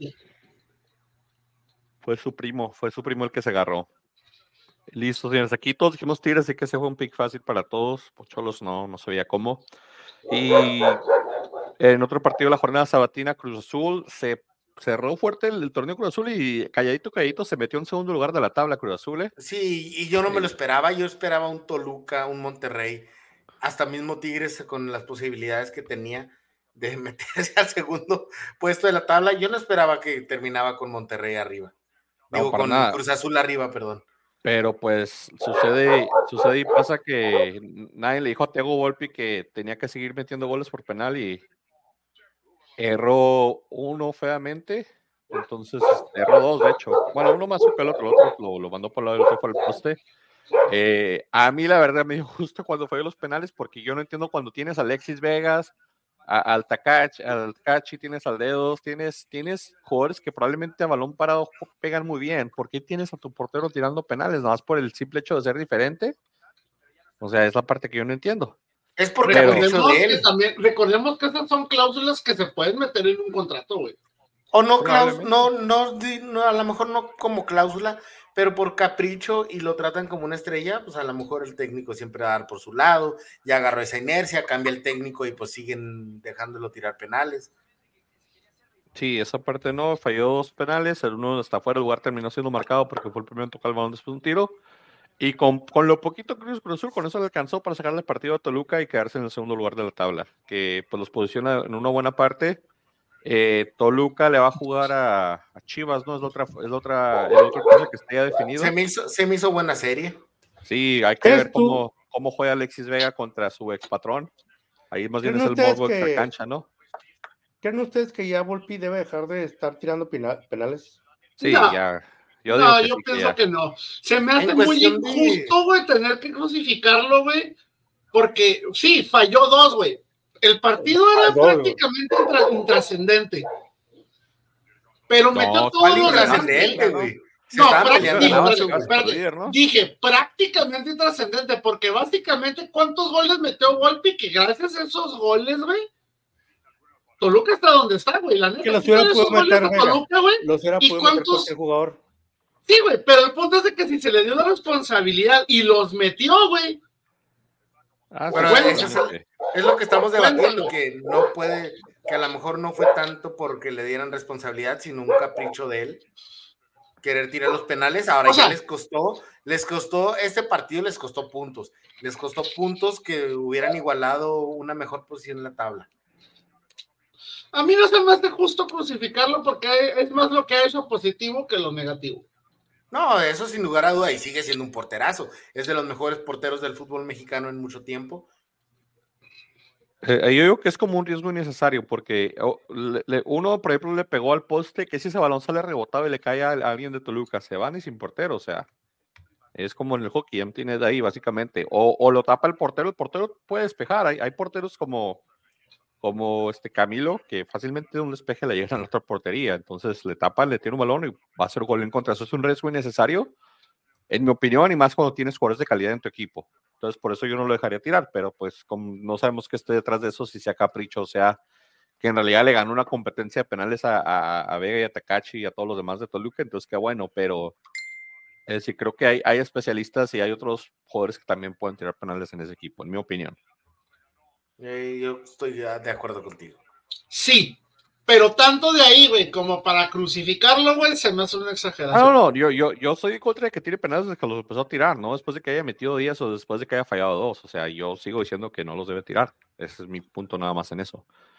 [SPEAKER 1] Fue su primo, fue su primo el que se agarró. Listo, señores. Aquí todos dijimos Tigres, así que ese fue un pick fácil para todos. Pocholos no, no sabía cómo. Y en otro partido de la jornada sabatina, Cruz Azul se cerró fuerte el, el torneo Cruz Azul y calladito, calladito se metió en segundo lugar de la tabla Cruz Azul. ¿eh?
[SPEAKER 2] Sí, y yo no me lo esperaba. Yo esperaba un Toluca, un Monterrey, hasta mismo Tigres con las posibilidades que tenía de meterse al segundo puesto de la tabla. Yo no esperaba que terminaba con Monterrey arriba.
[SPEAKER 1] No,
[SPEAKER 2] Digo, con
[SPEAKER 1] nada.
[SPEAKER 2] Cruz Azul arriba, perdón.
[SPEAKER 1] Pero pues sucede, sucede y pasa que nadie le dijo a Thiago Volpi que tenía que seguir metiendo goles por penal y erró uno feamente, entonces erró dos de hecho, bueno uno más que el otro, el otro lo, lo mandó por el lado del otro fue al poste. Eh, a mí la verdad me dio gusto cuando fue los penales porque yo no entiendo cuando tienes a Alexis Vegas, a, al Takachi, al Takachi, tienes al Dedos, tienes, tienes jugadores que probablemente a balón parado pegan muy bien. ¿Por qué tienes a tu portero tirando penales? ¿Nada más por el simple hecho de ser diferente? O sea, es la parte que yo no entiendo.
[SPEAKER 2] Es porque
[SPEAKER 4] Pero, recordemos, que también, recordemos que esas son cláusulas que se pueden meter en un contrato, güey.
[SPEAKER 2] O no, claus, no, no, no, a lo mejor no como cláusula, pero por capricho y lo tratan como una estrella, pues a lo mejor el técnico siempre va a dar por su lado, ya agarró esa inercia, cambia el técnico y pues siguen dejándolo tirar penales.
[SPEAKER 1] Sí, esa parte no, falló dos penales, el uno hasta fuera del lugar terminó siendo marcado porque fue el primero en tocar el balón después de un tiro, y con, con lo poquito que Cruz Azul, con eso le alcanzó para sacarle el partido a Toluca y quedarse en el segundo lugar de la tabla, que pues los posiciona en una buena parte. Eh, Toluca le va a jugar a, a Chivas, ¿no? Es la otra, es la otra, el otro cosa que está ya definido.
[SPEAKER 2] Se me hizo, se me hizo buena serie.
[SPEAKER 1] Sí, hay que ver cómo, cómo juega Alexis Vega contra su ex patrón. Ahí más bien es el morbo de la cancha, ¿no?
[SPEAKER 3] ¿Creen ustedes que ya Volpi debe dejar de estar tirando penales?
[SPEAKER 1] Sí,
[SPEAKER 4] no.
[SPEAKER 1] ya. Yo
[SPEAKER 4] no,
[SPEAKER 1] digo
[SPEAKER 4] yo
[SPEAKER 1] sí,
[SPEAKER 4] pienso que, que no. Se me hace
[SPEAKER 2] en
[SPEAKER 4] muy injusto, güey, de... tener que crucificarlo, güey, porque sí, falló dos, güey. El partido era no, prácticamente intra, intrascendente. Pero
[SPEAKER 2] no,
[SPEAKER 4] metió todos los
[SPEAKER 2] intrascendente, güey.
[SPEAKER 4] No, dije, ¿no? dije prácticamente intrascendente, porque básicamente, ¿cuántos goles metió Volpi? Que gracias a esos goles, güey, Toluca está donde está, güey. La neta,
[SPEAKER 3] que los hubiera podido meter,
[SPEAKER 4] Toluca, güey.
[SPEAKER 3] Los hubiera
[SPEAKER 4] ¿Y
[SPEAKER 3] podido
[SPEAKER 4] cuántos...
[SPEAKER 3] meter jugador.
[SPEAKER 4] Sí, güey, pero el punto es de que si se le dio la responsabilidad y los metió, güey.
[SPEAKER 2] Ah, bueno, bueno eso es, el, es lo que estamos debatiendo, bueno, que no puede, que a lo mejor no fue tanto porque le dieran responsabilidad, sino un capricho de él, querer tirar los penales. Ahora o ya sea, les costó, les costó, este partido les costó puntos, les costó puntos que hubieran igualado una mejor posición en la tabla.
[SPEAKER 4] A mí no se me hace justo crucificarlo porque es más lo que ha hecho positivo que lo negativo.
[SPEAKER 2] No, eso sin lugar a duda, y sigue siendo un porterazo. Es de los mejores porteros del fútbol mexicano en mucho tiempo.
[SPEAKER 1] Eh, yo digo que es como un riesgo innecesario, porque oh, le, le, uno, por ejemplo, le pegó al poste, que si ese balón sale rebotado y le cae a, a alguien de Toluca, se van y sin portero, o sea. Es como en el hockey, ya tienes de ahí básicamente. O, o lo tapa el portero, el portero puede despejar. Hay, hay porteros como, como este Camilo, que fácilmente de un despeje le llegan a la otra portería. Entonces le tapa, le tira un balón y va a hacer gol en contra. Eso es un riesgo innecesario, en mi opinión, y más cuando tienes jugadores de calidad en tu equipo. Entonces por eso yo no lo dejaría tirar, pero pues como no sabemos qué esté detrás de eso, si sea capricho o sea que en realidad le ganó una competencia de penales a, a, a Vega y a Takachi y a todos los demás de Toluca, entonces qué bueno, pero es decir, creo que hay, hay especialistas y hay otros jugadores que también pueden tirar penales en ese equipo, en mi opinión.
[SPEAKER 2] Eh, yo estoy de acuerdo contigo.
[SPEAKER 4] Sí, pero tanto de ahí, güey, como para crucificarlo, güey, se me hace una exageración.
[SPEAKER 1] Ah, no, no, yo, yo, yo soy en contra de que tire penales desde que los empezó a tirar, no después de que haya metido diez o después de que haya fallado dos. O sea, yo sigo diciendo que no los debe tirar. Ese es mi punto nada más en eso.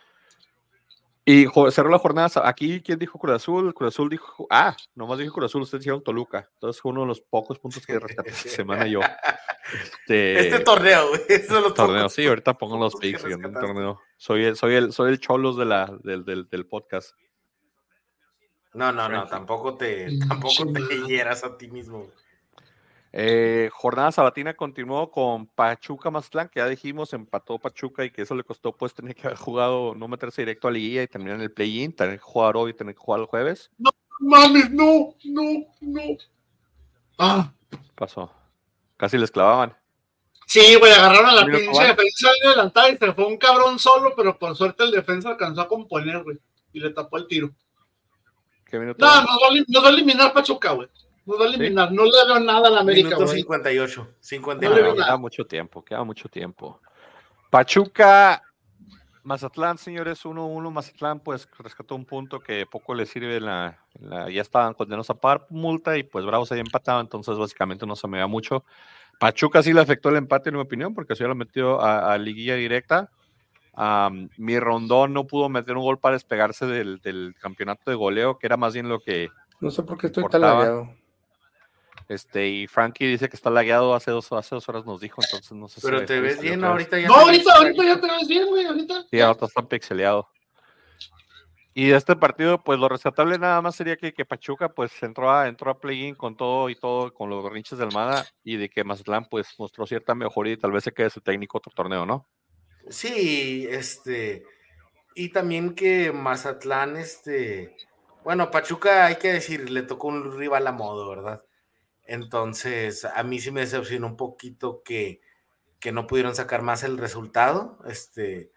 [SPEAKER 1] Y cerró la jornada. Aquí, ¿quién dijo Cruz Azul? Cruz Azul dijo, ah, nomás dijo Cruz Azul, ustedes dijeron Toluca. Entonces fue uno de los pocos puntos que rescaté esta semana yo. Este,
[SPEAKER 2] este torneo, güey. Este
[SPEAKER 1] torneo, sí, ahorita pongo los picks en un torneo. Soy el, soy el, soy el cholos de la, del, del, del podcast.
[SPEAKER 2] No, no, no, tampoco te, tampoco te hieras a ti mismo.
[SPEAKER 1] Eh, jornada sabatina continuó con Pachuca Mazatlán, que ya dijimos, empató Pachuca y que eso le costó pues tener que haber jugado, no meterse directo a Liguilla y terminar en el play-in, tener que jugar hoy y tener que jugar el jueves.
[SPEAKER 4] No mames, no, no, no. Ah.
[SPEAKER 1] Pasó. Casi les clavaban.
[SPEAKER 4] Sí, güey, agarraron a la pinche defensa bien adelantada y se fue un cabrón solo, pero por suerte el defensa alcanzó a componer, güey, y le tapó el tiro.
[SPEAKER 1] ¿Qué minuto?
[SPEAKER 4] No, nos va, nos va a eliminar Pachuca, güey. Nos va a eliminar. ¿Sí? No le veo nada a la América,
[SPEAKER 2] Minuto güey. cincuenta y ocho. cincuenta y
[SPEAKER 1] nueve. No, queda mucho tiempo, queda mucho tiempo. Pachuca, Mazatlán, señores, uno uno. Mazatlán, pues, rescató un punto que poco le sirve. En la, en la, ya estaban condenados a pagar multa y, pues, Bravos había empatado, entonces, básicamente, no se me da mucho. Pachuca sí le afectó el empate, en mi opinión, porque se lo metió a, a liguilla directa. Um, mi Rondón no pudo meter un gol para despegarse del, del campeonato de goleo, que era más bien lo que
[SPEAKER 3] no sé por qué estoy
[SPEAKER 1] importaba.
[SPEAKER 3] tan lagueado.
[SPEAKER 1] Este, y Frankie dice que está lagueado, hace dos, hace dos horas nos dijo, entonces no sé si...
[SPEAKER 2] Pero te ves bien, ahorita ya...
[SPEAKER 4] No, ahorita, ahorita ya te ves bien, güey, ahorita.
[SPEAKER 1] Sí, ahorita está pixeleado. Y de este partido, pues lo rescatable nada más sería que, que Pachuca pues entró a, entró a play-in con todo y todo, con los berrinches de Almada, y de que Mazatlán pues mostró cierta mejoría y tal vez se quede su técnico otro torneo, ¿no?
[SPEAKER 2] Sí, este, y también que Mazatlán, este, bueno, Pachuca hay que decir, le tocó un rival a modo, ¿verdad? Entonces, a mí sí me decepcionó un poquito que, que no pudieron sacar más el resultado, este,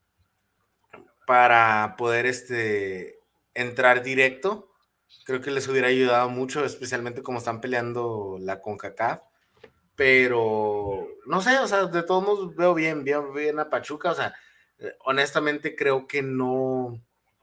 [SPEAKER 2] para poder, este, entrar directo. Creo que les hubiera ayudado mucho, especialmente como están peleando la CONCACAF. Pero, no sé, o sea, de todos modos veo bien, bien, bien a Pachuca. O sea, honestamente creo que no,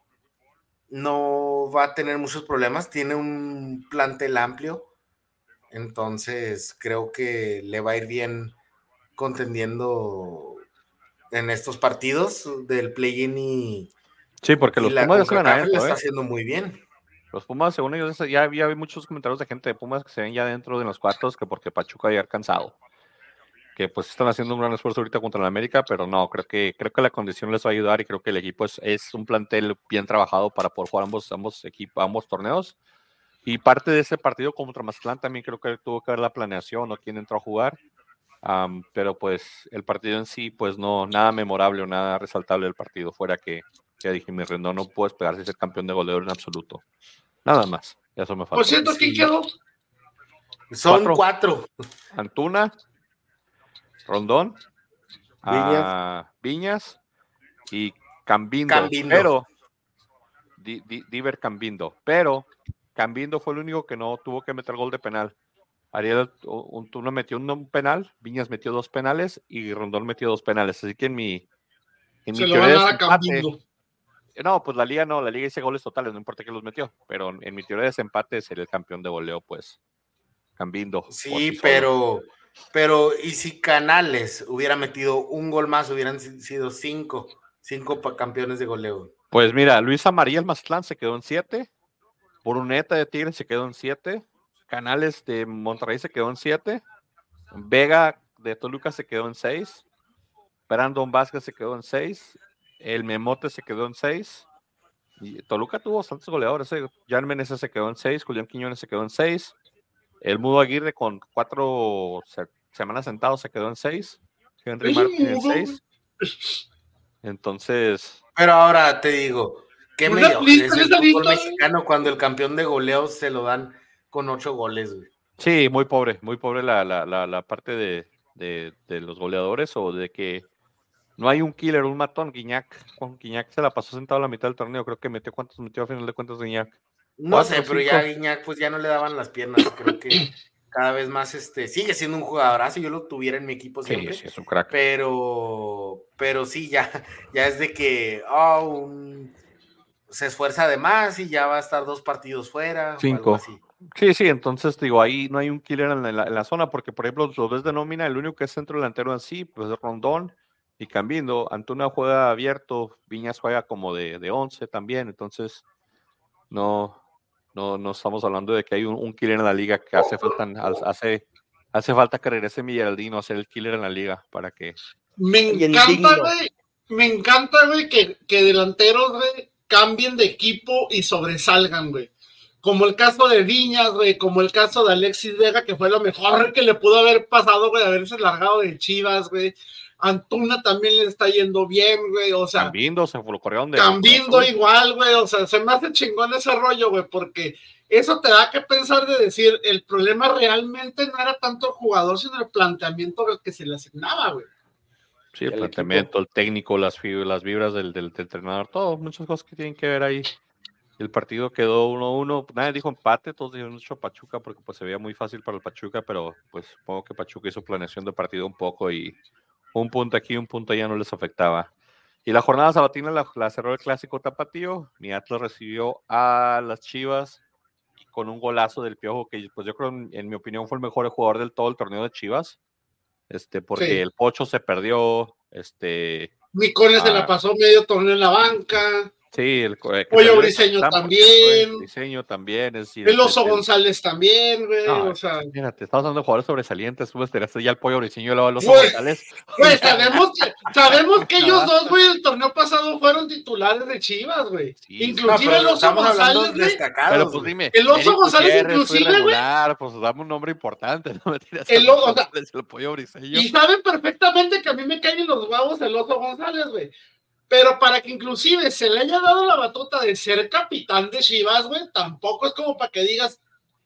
[SPEAKER 2] no va a tener muchos problemas. Tiene un plantel amplio. Entonces, creo que le va a ir bien contendiendo en estos partidos del play-in y,
[SPEAKER 1] sí, porque
[SPEAKER 2] y
[SPEAKER 1] los
[SPEAKER 2] la
[SPEAKER 1] Pumas
[SPEAKER 2] CONCACAF le
[SPEAKER 1] ¿eh?
[SPEAKER 2] está haciendo muy bien.
[SPEAKER 1] Los Pumas, según ellos, ya había muchos comentarios de gente de Pumas que se ven ya dentro de los cuartos, que porque Pachuca ya ha cansado, que pues están haciendo un gran esfuerzo ahorita contra el América, pero no, creo que creo que la condición les va a ayudar y creo que el equipo es, es un plantel bien trabajado para poder jugar ambos, ambos equipos, ambos torneos. Y parte de ese partido contra Mazatlán también creo que tuvo que ver la planeación o quién entró a jugar. Um, pero pues el partido en sí, pues no, nada memorable o nada resaltable del partido, fuera que, ya dije, mi Rendón no pudo esperarse ser campeón de goleador en absoluto. Nada más, eso me faltó.
[SPEAKER 4] Por cierto, ¿quién
[SPEAKER 2] Sí.
[SPEAKER 4] quedó?
[SPEAKER 2] Son cuatro.
[SPEAKER 1] cuatro. Antuna, Rondón,
[SPEAKER 3] Viñas,
[SPEAKER 1] uh, Viñas y Cambindo.
[SPEAKER 2] Cambindo.
[SPEAKER 1] Pero, Di, Di, Diver Cambindo. Pero Cambindo fue el único que no tuvo que meter gol de penal. Ariel Antuna metió un penal, Viñas metió dos penales y Rondón metió dos penales. Así que en mi, en
[SPEAKER 4] Se
[SPEAKER 1] mi
[SPEAKER 4] lo
[SPEAKER 1] teoría
[SPEAKER 4] van a
[SPEAKER 1] de
[SPEAKER 4] dar a Cambindo.
[SPEAKER 1] no, pues la liga no, la liga hice goles totales, no importa que los metió, pero en mi teoría de desempate sería el campeón de goleo, pues, Cambindo.
[SPEAKER 2] Sí, pero, pero, y si Canales hubiera metido un gol más, hubieran sido cinco, cinco campeones de goleo.
[SPEAKER 1] Pues mira, Luis Amaría el Mazatlán se quedó en siete, Bruneta de Tigres se quedó en siete, Canales de Monterrey se quedó en siete, Vega de Toluca se quedó en seis, Brandon Vázquez se quedó en seis, el Memote se quedó en seis, y Toluca tuvo bastantes goleadores, ¿eh? Jan Menezes se quedó en seis, Julián Quiñones se quedó en seis, El Mudo Aguirre con cuatro se, semanas sentados se quedó en seis. Henry
[SPEAKER 4] Es
[SPEAKER 1] Martin en
[SPEAKER 4] mudo.
[SPEAKER 1] seis. Entonces.
[SPEAKER 2] Pero ahora te digo, qué
[SPEAKER 4] Una
[SPEAKER 2] mediocre
[SPEAKER 4] lista
[SPEAKER 2] es
[SPEAKER 4] en
[SPEAKER 2] el
[SPEAKER 4] esa
[SPEAKER 2] fútbol
[SPEAKER 4] lista,
[SPEAKER 2] mexicano cuando el campeón de goleo se lo dan con ocho goles, güey.
[SPEAKER 1] Sí, muy pobre, muy pobre la, la, la, la parte de, de, de los goleadores o de que no hay un killer, un matón. Guiñac, Juan Guiñac se la pasó sentado a la mitad del torneo, creo que metió cuántos metió a final de cuentas Guiñac.
[SPEAKER 2] No sé, pero ya Guiñac pues ya no le daban las piernas, creo que cada vez más este sigue siendo un jugadorazo, yo lo tuviera en mi equipo siempre.
[SPEAKER 1] Sí, sí, es un crack.
[SPEAKER 2] Pero pero sí ya ya es de que oh, un, se esfuerza de más y ya va a estar dos partidos fuera
[SPEAKER 1] Cinco.
[SPEAKER 2] o algo así.
[SPEAKER 1] Sí, sí, entonces digo, ahí no hay un killer en la, en la zona, porque por ejemplo, los ves de nómina, el único que es centro delantero en sí, pues es Rondón y Cambindo. Antuna juega abierto, Viñas juega como de, de once también, entonces no, no, no estamos hablando de que hay un, un killer en la liga que hace falta, hace, hace falta que regrese Millardino a ser el killer en la liga para que.
[SPEAKER 4] Me encanta, güey, me encanta, güey, que, que delanteros, güey, cambien de equipo y sobresalgan, güey. Como el caso de Viñas, güey, como el caso de Alexis Vega, que fue lo mejor que le pudo haber pasado, güey, haberse largado de Chivas, güey. Antuna también le está yendo bien, güey, o sea.
[SPEAKER 1] Cambindo se lo corrieron de.
[SPEAKER 4] Cambindo igual, güey, o sea, se me hace chingón ese rollo, güey, porque eso te da que pensar de decir, el problema realmente no era tanto el jugador, sino el planteamiento que se le asignaba, güey.
[SPEAKER 1] Sí, el, el planteamiento, equipo. El técnico, las, las vibras del, del, del entrenador, todo, muchas cosas que tienen que ver ahí. El partido quedó uno a uno, nadie dijo empate, todos dijeron mucho Pachuca porque pues se veía muy fácil para el Pachuca, pero pues supongo que Pachuca hizo planeación de partido un poco y un punto aquí, un punto allá no les afectaba. Y la jornada sabatina la, la cerró el clásico tapatío, mi Atlas recibió a las Chivas con un golazo del Piojo que pues yo creo en, en mi opinión fue el mejor jugador del todo el torneo de Chivas, este porque sí. El Pocho se perdió, este
[SPEAKER 4] Micones ah, se la pasó medio torneo en la banca.
[SPEAKER 1] Sí, el eh,
[SPEAKER 4] Pollo Briseño también.
[SPEAKER 1] El Briseño también. Es decir,
[SPEAKER 4] el Oso
[SPEAKER 1] el,
[SPEAKER 4] González también, güey. No, o sea.
[SPEAKER 1] Fíjate, estamos hablando de jugadores sobresalientes. Tú esperaste ya el Pollo Briseño y luego el Oso pues, González.
[SPEAKER 4] Pues sabemos que, sabemos que ellos dos, güey, el torneo pasado fueron titulares de Chivas, güey. Sí, inclusive no, el Oso González, güey.
[SPEAKER 1] Pero pues dime.
[SPEAKER 4] El Oso González, inclusive, güey.
[SPEAKER 1] Pues dame un nombre importante, no me tiras
[SPEAKER 4] el, o sea,
[SPEAKER 1] el Pollo Briseño.
[SPEAKER 4] Y saben perfectamente que a mí me caen los huevos el Oso González, güey. Pero para que inclusive se le haya dado la batuta de ser capitán de Chivas, güey, tampoco es como para que digas,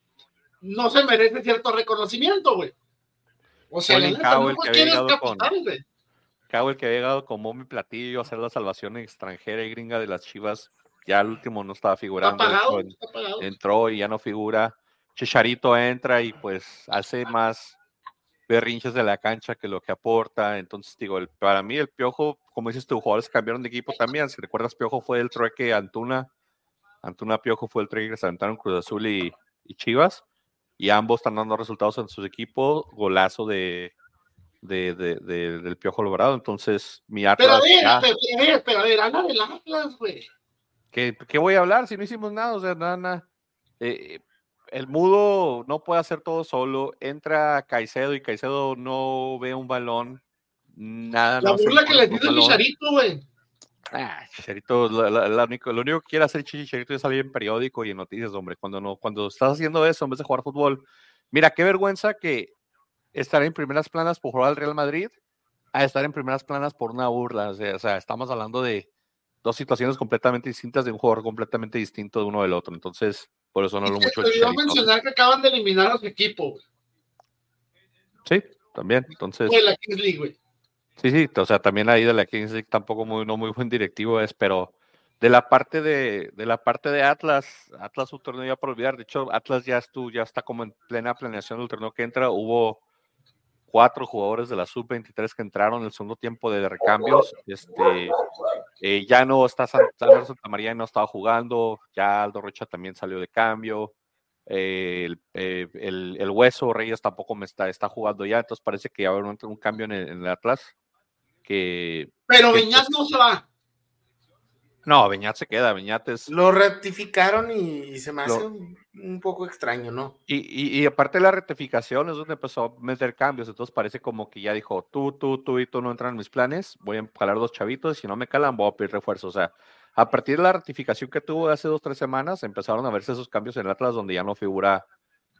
[SPEAKER 4] no se merece cierto reconocimiento, güey. O sea, la neta, no pues quién es capitán, güey.
[SPEAKER 1] Cabo, el que había llegado como mi platillo a hacer la salvación extranjera y gringa de las Chivas, ya el último no estaba figurando.
[SPEAKER 4] Está pagado,
[SPEAKER 1] entró,
[SPEAKER 4] está pagado.
[SPEAKER 1] entró y ya no figura. Chicharito entra y pues hace más berrinches de la cancha que lo que aporta. Entonces digo, el, para mí el Piojo, como dices tú, jugadores cambiaron de equipo también. Si recuerdas, Piojo fue el trueque Antuna, Antuna Piojo fue el trueque que se aventaron Cruz Azul y, y Chivas, y ambos están dando resultados en sus equipos, golazo de, de, de, de del Piojo Alvarado. Entonces mi Atlas,
[SPEAKER 4] pero a ver, ya, pero, pero, pero a ver, habla del Atlas, güey.
[SPEAKER 1] ¿Qué, ¿Qué voy a hablar si no hicimos nada? O sea, nada, nada. Eh, el Mudo no puede hacer todo solo, entra Caicedo y Caicedo no ve un balón, nada.
[SPEAKER 4] La
[SPEAKER 1] no
[SPEAKER 4] burla que le dio el Chicharito, güey.
[SPEAKER 1] Ah, Chicharito, la, la, la único, lo único que quiere hacer Chicharito es salir en periódico y en noticias, hombre, cuando, no, cuando estás haciendo eso en vez de jugar fútbol. Mira, qué vergüenza que estar en primeras planas por jugar al Real Madrid a estar en primeras planas por una burla, o sea, o sea estamos hablando de dos situaciones completamente distintas de un jugador completamente distinto de uno del otro, entonces por eso no lo mucho.
[SPEAKER 4] Te olvidó mencionar que acaban de eliminar a su equipo, güey.
[SPEAKER 1] Sí, también, entonces.
[SPEAKER 4] Fue la Kings League, güey.
[SPEAKER 1] Sí, sí, o sea, también ahí de la Kings League tampoco muy, no muy buen directivo es, pero de la parte de, de la parte de Atlas, Atlas su torneo ya por olvidar, de hecho Atlas ya, estuvo, ya está como en plena planeación del torneo que entra, hubo cuatro jugadores de la sub veintitrés que entraron en el segundo tiempo de recambios, este, eh, ya no está Santa, Santa María, no estaba jugando, ya Aldo Rocha también salió de cambio, eh, el, eh, el, el Hueso Reyes tampoco me está, está jugando ya, entonces parece que va a haber un, un cambio en el, en el Atlas. Que,
[SPEAKER 4] pero
[SPEAKER 1] que,
[SPEAKER 4] Beñat no se va.
[SPEAKER 1] No, Beñat se queda, Beñat es...
[SPEAKER 2] Lo rectificaron y, y se me hace
[SPEAKER 1] lo,
[SPEAKER 2] un, un poco extraño, ¿no?
[SPEAKER 1] Y, y, y aparte de la rectificación es donde empezó a meter cambios, entonces parece como que ya dijo, tú, tú, tú y tú no entran en mis planes, voy a calar dos chavitos y si no me calan voy a pedir refuerzo. O sea, a partir de la rectificación que tuvo hace dos, tres semanas, empezaron a verse esos cambios en el Atlas donde ya no figura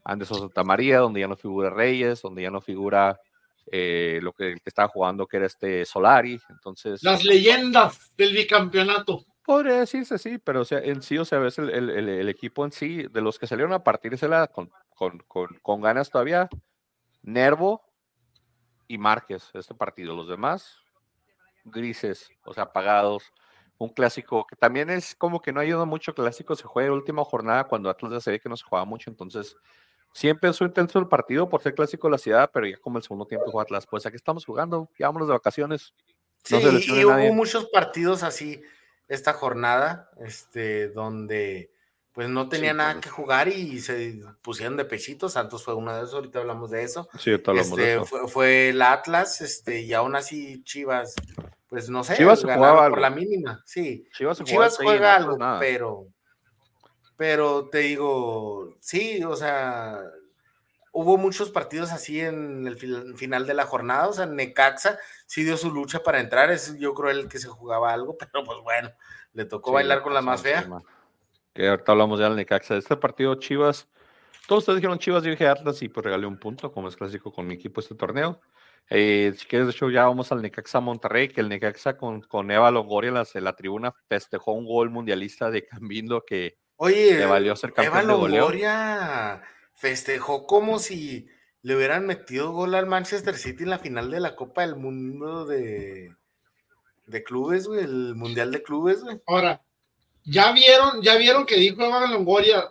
[SPEAKER 1] Anderson Santamaría, donde ya no figura Reyes, donde ya no figura eh, lo que, el que estaba jugando, que era este Solari. Entonces,
[SPEAKER 4] las leyendas del bicampeonato.
[SPEAKER 1] podría decirse, sí, pero o sea, en sí, o sea, ves el, el, el, el equipo en sí, de los que salieron a partírsela con, con, con, con ganas todavía, Nervo y Márquez, este partido. Los demás, grises, o sea, apagados. Un clásico que también es como que no ayuda mucho. Clásico se juega en última jornada cuando Atlas ya se ve que no se juega mucho, entonces sí empezó intenso el partido por ser clásico de la ciudad, pero ya como el segundo tiempo juega Atlas, pues aquí estamos jugando, ya vámonos de vacaciones.
[SPEAKER 2] No sí, se lesione y nadie. Hubo muchos partidos así esta jornada, este, donde pues no tenía sí, nada pues. que jugar y se pusieron de pechitos. Santos fue uno de esos, ahorita hablamos de eso.
[SPEAKER 1] Sí, ahorita hablamos
[SPEAKER 2] este,
[SPEAKER 1] de eso.
[SPEAKER 2] Fue, fue el Atlas, este, y aún así Chivas, pues no sé,
[SPEAKER 1] Chivas
[SPEAKER 2] ganaron
[SPEAKER 1] por
[SPEAKER 2] la mínima. Sí,
[SPEAKER 1] Chivas,
[SPEAKER 2] Chivas juega algo, nada. pero pero te digo, sí, o sea, hubo muchos partidos así en el final de la jornada. O sea, Necaxa sí dio su lucha para entrar, es yo creo el que se jugaba algo, pero pues bueno, le tocó sí, bailar con la más fea. Tema.
[SPEAKER 1] Que ahorita hablamos ya del Necaxa. Este partido Chivas, todos ustedes dijeron Chivas, yo dije Atlas y pues regalé un punto, como es clásico con mi equipo este torneo. Eh, si quieres, de hecho, ya vamos al Necaxa Monterrey, que el Necaxa con, con Eva Longoria en la, en la tribuna festejó un gol mundialista de Cambindo que
[SPEAKER 2] Oye,
[SPEAKER 1] le valió ser campeón
[SPEAKER 2] Eva
[SPEAKER 1] de goleo.
[SPEAKER 2] Longoria festejó como si le hubieran metido gol al Manchester City en la final de la Copa del Mundo de, de clubes, güey, el Mundial de Clubes, güey.
[SPEAKER 4] Ahora, ya vieron, ya vieron que dijo Eva Longoria,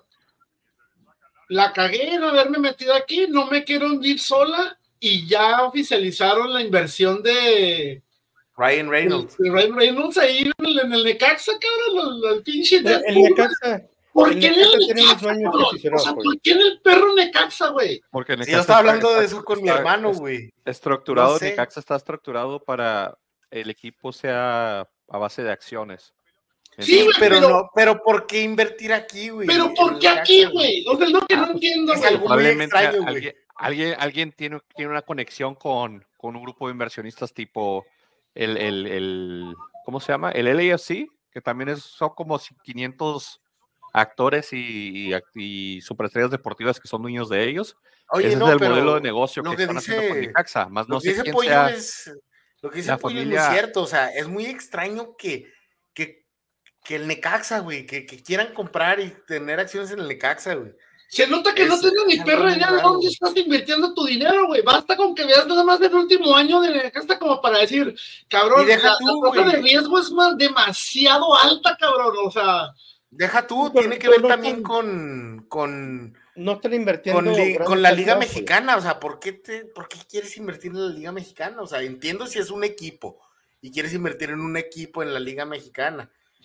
[SPEAKER 4] la cagué en haberme metido aquí, no me quiero hundir sola, y ya oficializaron la inversión de
[SPEAKER 2] Ryan Reynolds.
[SPEAKER 4] De Ryan Reynolds ahí en el, en el Necaxa, cabrón, el, el pinche.
[SPEAKER 3] El, el Necaxa.
[SPEAKER 4] ¿Por qué en el Necaxa, o sea, ¿por qué en el perro Necaxa, güey?
[SPEAKER 1] Porque Necaxa
[SPEAKER 2] sí, yo estaba hablando
[SPEAKER 1] está,
[SPEAKER 2] de eso con
[SPEAKER 1] está,
[SPEAKER 2] mi hermano, güey.
[SPEAKER 1] Estructurado, no sé. Necaxa está estructurado para el equipo sea a base de acciones.
[SPEAKER 2] Sí, güey, pero, pero no, pero ¿por qué invertir aquí, güey?
[SPEAKER 4] Pero ¿por qué aquí, güey? O sea, es lo que ah, no entiendo,
[SPEAKER 2] güey. Es algo muy extraño, güey.
[SPEAKER 1] Alguien, alguien, alguien tiene, tiene una conexión con, con un grupo de inversionistas tipo el, el, el ¿cómo se llama? El L A F C, que también es, son como quinientos actores y, y, y superestrellas deportivas que son dueños de ellos.
[SPEAKER 2] Oye,
[SPEAKER 1] Ese
[SPEAKER 2] no,
[SPEAKER 1] es el
[SPEAKER 2] pero
[SPEAKER 1] modelo de negocio que,
[SPEAKER 2] que
[SPEAKER 1] están
[SPEAKER 2] dice,
[SPEAKER 1] haciendo con Necaxa, más no sé quién
[SPEAKER 2] Pollo
[SPEAKER 1] sea
[SPEAKER 2] es, lo que dice
[SPEAKER 1] la
[SPEAKER 2] Pollo
[SPEAKER 1] familia...
[SPEAKER 2] es muy cierto, o sea, es muy extraño que, que, que el Necaxa, güey, que, que quieran comprar y tener acciones en el Necaxa, güey.
[SPEAKER 4] Se nota que es, no tienes ni perra idea de dónde estás invirtiendo tu dinero, güey. Basta con que veas nada más del último año de Necaxa como para decir, cabrón,
[SPEAKER 2] y deja
[SPEAKER 4] la,
[SPEAKER 2] tú,
[SPEAKER 4] la tasa de riesgo es más demasiado alta, cabrón, o sea...
[SPEAKER 2] Deja tú, pero, tiene que ver no también están, con, con...
[SPEAKER 3] No están invirtiendo...
[SPEAKER 2] Con, li, con la Liga Mexicana, o sea, ¿por qué, te, ¿por qué quieres invertir en la Liga Mexicana? O sea, entiendo si es un equipo y quieres invertir en un equipo en la Liga Mexicana.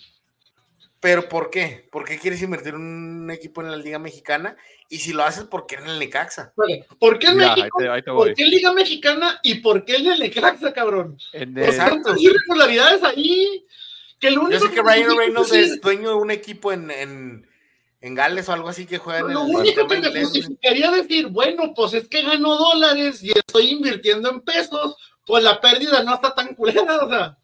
[SPEAKER 2] Pero ¿por qué? ¿Por qué quieres invertir en un equipo en la Liga Mexicana? Y si lo haces, ¿por qué en el Necaxa?
[SPEAKER 4] Vale. ¿Por qué en Mira, México? Ahí te, ahí te ¿Por qué Liga Mexicana? ¿Y por qué en el Necaxa, cabrón?
[SPEAKER 1] En
[SPEAKER 4] el... Exacto. Hay irregularidades ahí. Que lo único
[SPEAKER 2] Yo sé que, que Ryan Reynolds es, es dueño de un equipo en, en, en Gales o algo así que juega en
[SPEAKER 4] lo
[SPEAKER 2] el
[SPEAKER 4] Lo único que me justificaría decir, bueno, pues es que gano dólares y estoy invirtiendo en pesos, pues la pérdida no está tan culera, o sea.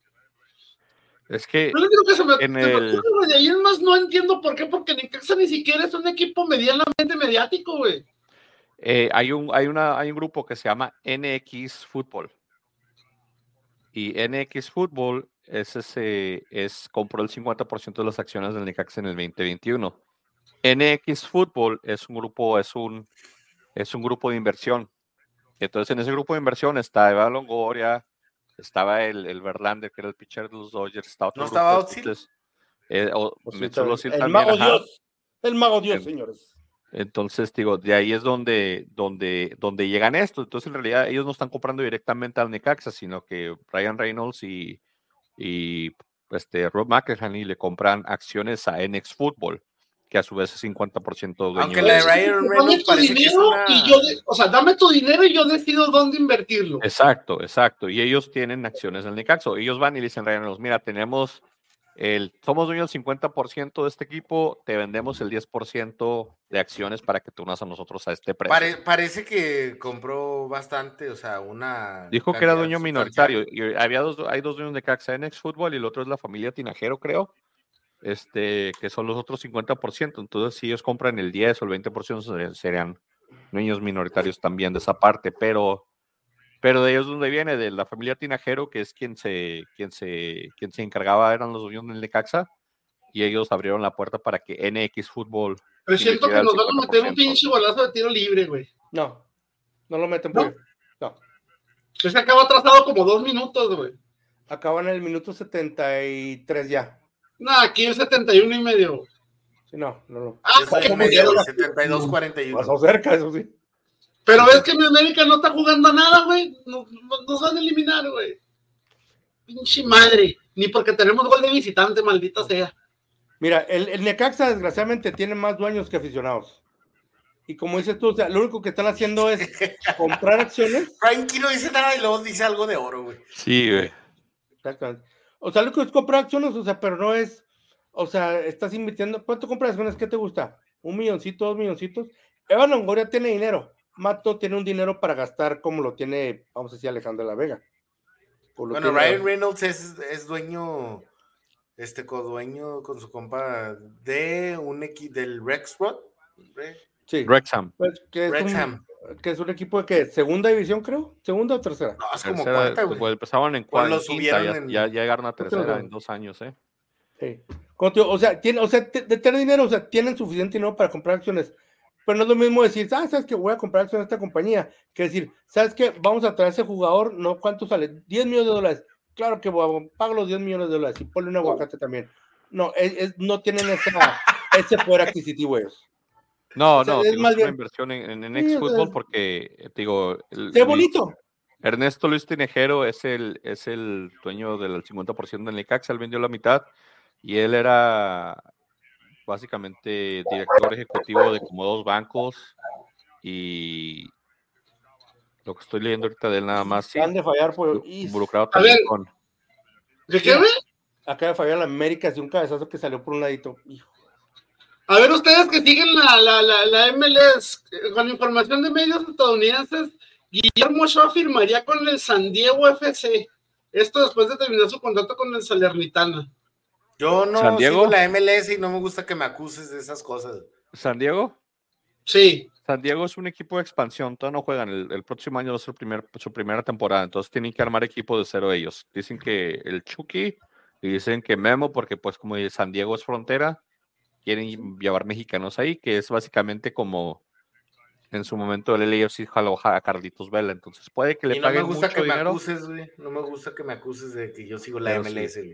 [SPEAKER 1] Es que,
[SPEAKER 4] no que se me,
[SPEAKER 1] en
[SPEAKER 4] se
[SPEAKER 1] el...
[SPEAKER 4] me ocurre, de ahí es más no entiendo por qué, porque Necaxa ni siquiera es un equipo medianamente mediático, güey.
[SPEAKER 1] Eh, hay, un, hay, una, hay un grupo que se llama N X Fútbol. Y N X Fútbol es ese, es, compró el cincuenta por ciento de las acciones del Necaxa en el veinte veintiuno. N X Fútbol es un grupo, es un, es un grupo de inversión. Entonces, en ese grupo de inversión está Eva Longoria, estaba el, el Verlander, que era el pitcher de los Dodgers, está otro
[SPEAKER 2] ¿No
[SPEAKER 1] grupo
[SPEAKER 2] estaba
[SPEAKER 1] Otsil? Eh, o,
[SPEAKER 3] el, el
[SPEAKER 1] también,
[SPEAKER 3] mago
[SPEAKER 1] ajá.
[SPEAKER 3] Dios, el mago Dios,
[SPEAKER 1] eh,
[SPEAKER 3] señores.
[SPEAKER 1] Entonces, digo, de ahí es donde, donde, donde llegan estos. Entonces, en realidad, ellos no están comprando directamente al Necaxa, sino que Ryan Reynolds y, y este, Rob McElhenney le compran acciones a N X Fútbol, que a su vez es cincuenta por ciento dueño.
[SPEAKER 2] Aunque la de Ryan Reynolds parece que es una...
[SPEAKER 4] y yo de, o sea, dame tu dinero y yo decido dónde invertirlo.
[SPEAKER 1] Exacto, exacto. Y ellos tienen acciones en el Necaxa. Ellos van y le dicen a Ryan Reynolds, mira, tenemos... El, somos dueños del cincuenta por ciento de este equipo, te vendemos el diez por ciento de acciones para que te unas a nosotros a este precio.
[SPEAKER 2] Pare, parece que compró bastante, o sea, una...
[SPEAKER 1] Dijo que era dueño minoritario, y había dos, hay dos dueños de Necaxa, N X Fútbol y el otro es la familia Tinajero, creo. este, que son los otros cincuenta por ciento. Entonces, si ellos compran el diez o el veinte por ciento, serían, serían dueños minoritarios también de esa parte, pero, pero de ellos donde viene, de la familia Tinajero, que es quien se, quien se, quien se encargaba, eran los dueños del Necaxa, y ellos abrieron la puerta para que N X Fútbol.
[SPEAKER 4] Pero siento que nos van a meter un pinche golazo de tiro libre, güey.
[SPEAKER 3] No, no lo meten,
[SPEAKER 4] ¿No?
[SPEAKER 3] güey. No.
[SPEAKER 4] Es que acaba atrasado como dos minutos, güey.
[SPEAKER 3] Acaban en el minuto setenta y tres ya.
[SPEAKER 4] No, aquí el setenta y uno y medio.
[SPEAKER 3] Sí, no, no, no.
[SPEAKER 4] Ah,
[SPEAKER 2] Es el medio, setenta y dos cuarenta y uno.
[SPEAKER 3] Pasó cerca, eso sí.
[SPEAKER 4] pero ves que mi América no está jugando nada, güey. Nos, nos van a eliminar, güey. Pinche madre. Ni porque tenemos gol de visitante, maldita sea.
[SPEAKER 3] Mira, el, el Necaxa desgraciadamente tiene más dueños que aficionados. Y como dices tú, o sea, lo único que están haciendo es comprar acciones.
[SPEAKER 2] Frankie no dice nada y luego dice algo de oro, güey.
[SPEAKER 1] Sí, güey.
[SPEAKER 3] Exactamente. O sea, lo que es comprar acciones, o sea, pero no es, o sea, estás invirtiendo. ¿Cuánto compras acciones? ¿Qué te gusta? ¿Un milloncito, dos milloncitos? Eva Longoria tiene dinero. Mato tiene un dinero para gastar como lo tiene, vamos a decir, Alejandro de la Vega.
[SPEAKER 2] Bueno, tiene... Ryan Reynolds es, es dueño, este, codueño con su compa de un equipo del Rexrod.
[SPEAKER 3] Sí.
[SPEAKER 1] Wrexham.
[SPEAKER 3] Pues, que, es
[SPEAKER 2] Wrexham.
[SPEAKER 3] Un, que es un equipo de que segunda división, creo, segunda o tercera.
[SPEAKER 2] No, es como
[SPEAKER 1] tercera,
[SPEAKER 2] cuarta, güey.
[SPEAKER 1] Pues empezaron en cuarta, ya, en... ya, ya llegaron a tercera en dos años, ¿eh?
[SPEAKER 3] Sí. O sea, tiene, o sea, de tener dinero, o sea, tienen suficiente dinero para comprar acciones. Pero no es lo mismo decir, ah, ¿sabes qué? Voy a comprar acciones de esta compañía. Que decir, ¿sabes qué? Vamos a traer ese jugador, ¿no? ¿Cuánto sale? diez millones de dólares. Claro que voy a pagar los diez millones de dólares y ponle un aguacate también. No, es, es, no tienen esa, ese poder adquisitivo ellos.
[SPEAKER 1] No,
[SPEAKER 3] o sea,
[SPEAKER 1] no,
[SPEAKER 3] es
[SPEAKER 1] digo,
[SPEAKER 3] más
[SPEAKER 1] es
[SPEAKER 3] bien...
[SPEAKER 1] una inversión en, en, en X Fútbol
[SPEAKER 3] sí,
[SPEAKER 1] porque, digo...
[SPEAKER 3] El, ¡qué bonito!
[SPEAKER 1] Ernesto Luis Tinejero es el, es el dueño del cincuenta por ciento del Necaxa, él vendió la mitad y él era básicamente director ejecutivo de como dos bancos y lo que estoy leyendo ahorita de él nada más sí,
[SPEAKER 3] de fallar por...
[SPEAKER 1] involucrado también ver, con...
[SPEAKER 4] ¿De qué, güey?
[SPEAKER 3] Acaba de fallar la América de un cabezazo que salió por un ladito. Hijo.
[SPEAKER 4] A ver, ustedes que siguen la, la, la, la M L S, con información de medios estadounidenses, Guillermo Ochoa firmaría con el San Diego F C. Esto después de terminar su contrato con el Salernitana.
[SPEAKER 2] Yo no sigo la M L S y no me gusta que me acuses de esas cosas.
[SPEAKER 1] ¿San Diego?
[SPEAKER 4] Sí.
[SPEAKER 1] San Diego es un equipo de expansión, todavía no juegan. El, el próximo año va a ser primer, su primera temporada, entonces tienen que armar equipo de cero ellos. Dicen que el Chucky y dicen que Memo, porque pues como San Diego es frontera, quieren llevar mexicanos ahí, que es básicamente como en su momento el L A F C jaló a Carlitos Vela, entonces puede que le
[SPEAKER 2] y no
[SPEAKER 1] paguen
[SPEAKER 2] me gusta
[SPEAKER 1] mucho
[SPEAKER 2] que
[SPEAKER 1] dinero.
[SPEAKER 2] me acuses, güey. No me gusta que me acuses de que yo sigo la Pero M L S,
[SPEAKER 3] sí.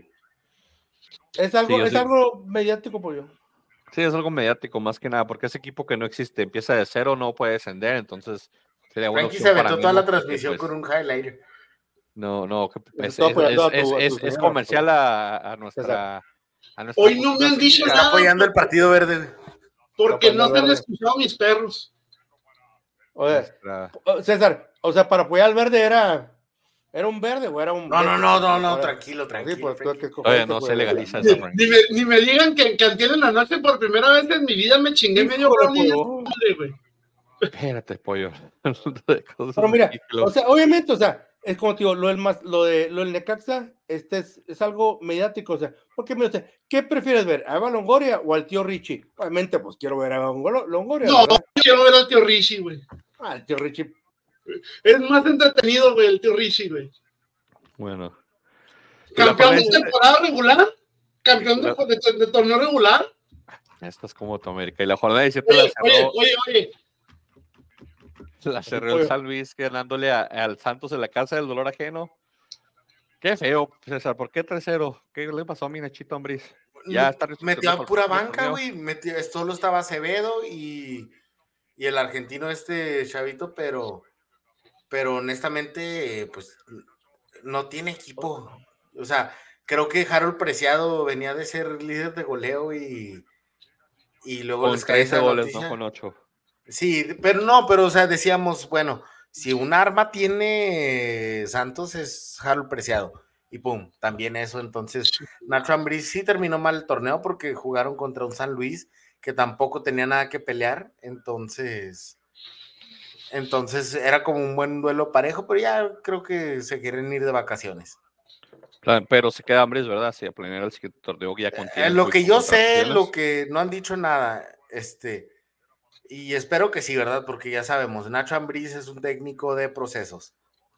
[SPEAKER 3] Es algo, sí, es sí. algo mediático, pollo.
[SPEAKER 1] Sí, es algo mediático, más que nada, porque ese equipo que no existe, empieza de cero, no puede descender, entonces sería una
[SPEAKER 2] Frankie se aventó toda la transmisión porque, pues, con un highlighter.
[SPEAKER 1] No, no, que, es, es, es, tu, es, es, es comercial a, a nuestra... A nuestra
[SPEAKER 4] Hoy no me han dicho
[SPEAKER 2] está
[SPEAKER 4] nada.
[SPEAKER 2] apoyando el Partido Verde.
[SPEAKER 4] Porque no se han escuchado mis perros.
[SPEAKER 3] Oye, nuestra... César, o sea, para apoyar al verde era... ¿Era un verde o era un.?
[SPEAKER 2] No, no, no, no, no, tranquilo, tranquilo. Sí, pues,
[SPEAKER 1] Oye, no se legaliza
[SPEAKER 4] eso, Frank. Ni, ni, me, ni me digan que, que antier en la noche por primera vez en mi vida me chingué sí, medio brownie, güey.
[SPEAKER 1] Espérate, pollo.
[SPEAKER 3] Pero mira, o sea, obviamente, o sea, es como te digo, lo del, más, lo de, lo del Necaxa este es, es algo mediático, o sea, porque mira, o sea, ¿qué prefieres ver? ¿A Eva Longoria o al tío Richie? Obviamente, pues quiero ver a Eva Longoria.
[SPEAKER 4] No, ¿verdad? Quiero ver al tío Richie, güey.
[SPEAKER 3] Ah, el tío Richie.
[SPEAKER 4] Es más entretenido, güey, el tío Richie, güey.
[SPEAKER 1] Bueno.
[SPEAKER 4] Campeón de temporada regular, campeón de, de, de torneo regular.
[SPEAKER 1] Estás como tu América. Y la jornada diecisiete la cerró.
[SPEAKER 4] Oye, oye, oye.
[SPEAKER 1] La cerró el San Luis ganándole a, al Santos en la casa del dolor ajeno. Qué feo, César. ¿Por qué tres cero? ¿Qué le pasó a mi Nachito Ambriz?
[SPEAKER 2] Ya está metió a pura banca, güey. Solo estaba Acevedo y, y el argentino este chavito, pero. Pero honestamente, pues no tiene equipo. O sea, creo que Harold Preciado venía de ser líder de goleo y, y luego
[SPEAKER 1] con
[SPEAKER 2] les cae esa
[SPEAKER 1] goles,
[SPEAKER 2] noticia.
[SPEAKER 1] No con ocho.
[SPEAKER 2] Sí, pero no, pero o sea, decíamos, bueno, si un arma tiene Santos es Harold Preciado. Y pum, también eso. Entonces, Nacho Ambriz sí terminó mal el torneo porque jugaron contra un San Luis que tampoco tenía nada que pelear. Entonces... Entonces era como un buen duelo parejo, pero ya creo que se quieren ir de vacaciones.
[SPEAKER 1] Pero se queda hambre, es verdad, si a planear el siguiente torneo ya contiene.
[SPEAKER 2] Eh, lo que yo sé, lo que no han dicho nada, este, y espero que sí, ¿verdad? Porque ya sabemos, Nacho Ambriz es un técnico de procesos.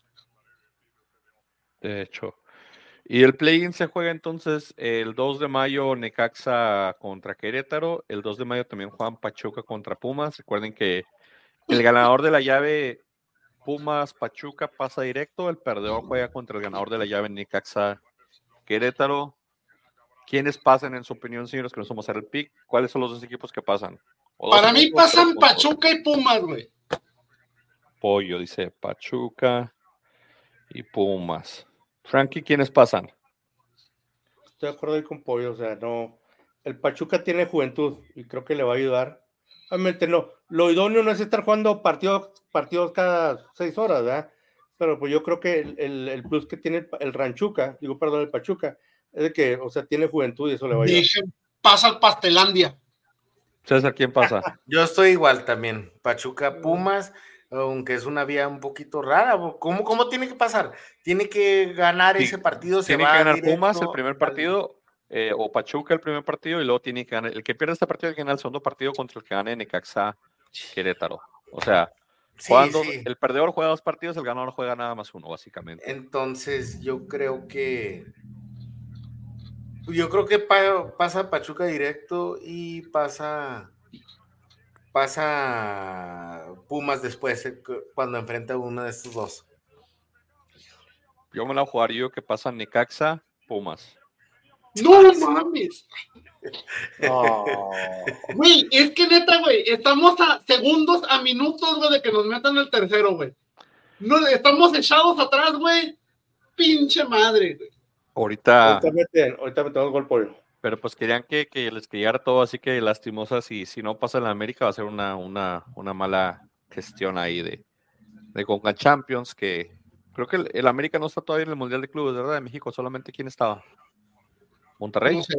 [SPEAKER 1] De hecho. Y el play-in se juega entonces el dos de mayo Necaxa contra Querétaro, el dos de mayo también juegan Pachuca contra Pumas. Recuerden que el ganador de la llave Pumas Pachuca pasa directo, el perdedor juega contra el ganador de la llave Necaxa Querétaro. ¿Quiénes pasan en su opinión, señores, que nos vamos a hacer el pick? ¿Cuáles son los dos equipos que pasan?
[SPEAKER 4] Para mí pasan Pachuca y Pumas, güey.
[SPEAKER 1] Pollo, dice Pachuca y Pumas. Frankie, ¿quiénes pasan?
[SPEAKER 3] Estoy de acuerdo ahí con Pollo, o sea, no. El Pachuca tiene juventud y creo que le va a ayudar. Obviamente no. Lo idóneo no es estar jugando partidos, partidos cada seis horas, ¿verdad? Pero pues yo creo que el, el, el plus que tiene el, el Ranchuca, digo, perdón, el Pachuca, es de que, o sea, tiene juventud y eso le va a ayudar.
[SPEAKER 4] Dije, pasa al Pastelandia.
[SPEAKER 1] César, ¿quién pasa?
[SPEAKER 2] Yo estoy igual también. Pachuca, Pumas, aunque es una vía un poquito rara. ¿Cómo, cómo tiene que pasar? Tiene que ganar sí, ese partido.
[SPEAKER 1] Tiene
[SPEAKER 2] se
[SPEAKER 1] que
[SPEAKER 2] va
[SPEAKER 1] ganar
[SPEAKER 2] directo
[SPEAKER 1] Pumas el primer partido, eh, o Pachuca el primer partido, y luego tiene que ganar. El que pierde este partido tiene que ganar el segundo partido contra el que gane Necaxa Querétaro. O sea,
[SPEAKER 2] sí,
[SPEAKER 1] cuando
[SPEAKER 2] sí.
[SPEAKER 1] el perdedor juega dos partidos, el ganador juega nada más uno, básicamente.
[SPEAKER 2] Entonces, yo creo que. Yo creo que pa, pasa Pachuca directo y pasa. Pasa Pumas después, cuando enfrenta a uno de estos dos.
[SPEAKER 1] Yo me la jugaría yo que pasa Necaxa, Pumas.
[SPEAKER 4] No mames.
[SPEAKER 3] Oh.
[SPEAKER 4] Güey, es que neta, güey, estamos a segundos, a minutos, güey, de que nos metan el tercero, güey. No, estamos echados atrás, güey. Pinche madre, güey.
[SPEAKER 1] Ahorita.
[SPEAKER 3] Ahorita meten, ahorita metemos gol Pollo.
[SPEAKER 1] Pero pues querían que, que les llegara todo, así que lastimosa, si, si no pasa en la América va a ser una, una, una mala gestión ahí de, de Conca Champions, que creo que el, el América no está todavía en el Mundial de Clubes, ¿verdad? De México, solamente ¿quién estaba? ¿Monterrey?
[SPEAKER 4] No sé.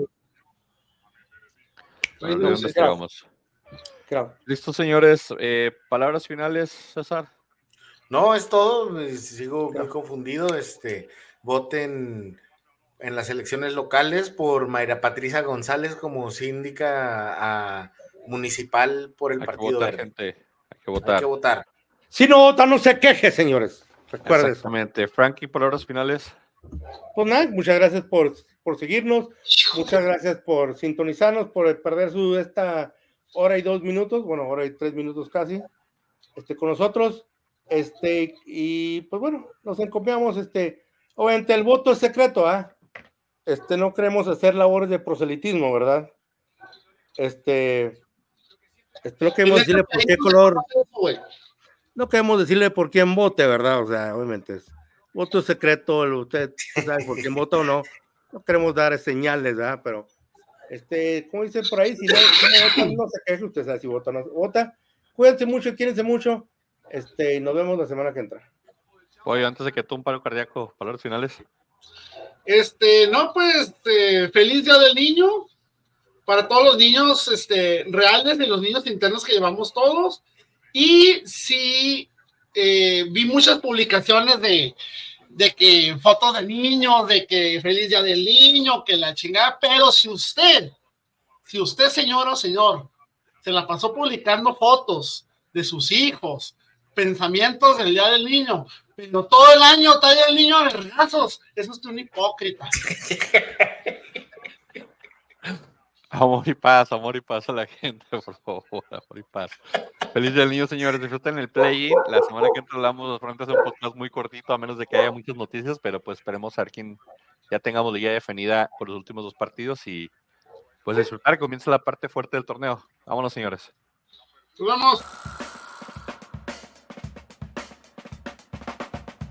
[SPEAKER 1] Bueno,
[SPEAKER 4] No
[SPEAKER 1] ¿de
[SPEAKER 4] sé,
[SPEAKER 1] dónde estábamos?
[SPEAKER 3] Claro.
[SPEAKER 1] Listo, señores. Eh, palabras finales, César.
[SPEAKER 2] No, es todo. Sigo claro. muy confundido. Este, voten en las elecciones locales por Mayra Patricia González como síndica a, municipal por el
[SPEAKER 1] hay
[SPEAKER 2] Partido
[SPEAKER 1] votar,
[SPEAKER 2] Verde.
[SPEAKER 1] Gente. Hay que votar.
[SPEAKER 2] Hay que votar.
[SPEAKER 3] Si no votan, no se queje, señores. Recuerden.
[SPEAKER 1] Exactamente. Frankie, palabras finales.
[SPEAKER 3] Pues nada, muchas gracias por, por seguirnos. Muchas gracias por sintonizarnos, por perder su esta hora y dos minutos, bueno, hora y tres minutos casi, este, con nosotros. Este, y pues bueno, nos encomiamos, este, obviamente el voto es secreto, ¿ah? ¿eh? Este, no queremos hacer labores de proselitismo, ¿verdad? Este, este no queremos decirle por qué color, no queremos decirle por quién vote, ¿verdad? O sea, obviamente es voto secreto, usted sabe por quién vota o no, no queremos dar señales, ¿verdad? Pero, este, como dicen por ahí, si no, si no votan, no se queje, usted sabe si vota o no vota. Cuídense mucho, quírense mucho, este, y nos vemos la semana que entra.
[SPEAKER 1] Oye, antes de que tú un paro cardíaco, palabras finales.
[SPEAKER 4] Este, no, pues, eh, feliz Día del Niño para todos los niños este, reales y los niños internos que llevamos todos. Y sí, eh, vi muchas publicaciones de, de que fotos de niños, de que feliz Día del Niño, que la chingada, pero si usted, si usted, señora o señor, se la pasó publicando fotos de sus hijos, pensamientos del Día del Niño, pero todo el año está el niño a vergazos, eso es un hipócrita.
[SPEAKER 1] Amor y paz, amor y paz a la gente, por favor, amor y paz. Feliz Día del Niño, señores, disfruten el play-in. La semana que entra hablamos, frente a un podcast muy cortito, a menos de que haya muchas noticias, pero pues esperemos a ver quién ya tengamos liga definida por los últimos dos partidos y pues disfrutar, que comienza la parte fuerte del torneo. Vámonos, señores.
[SPEAKER 4] Nos vemos.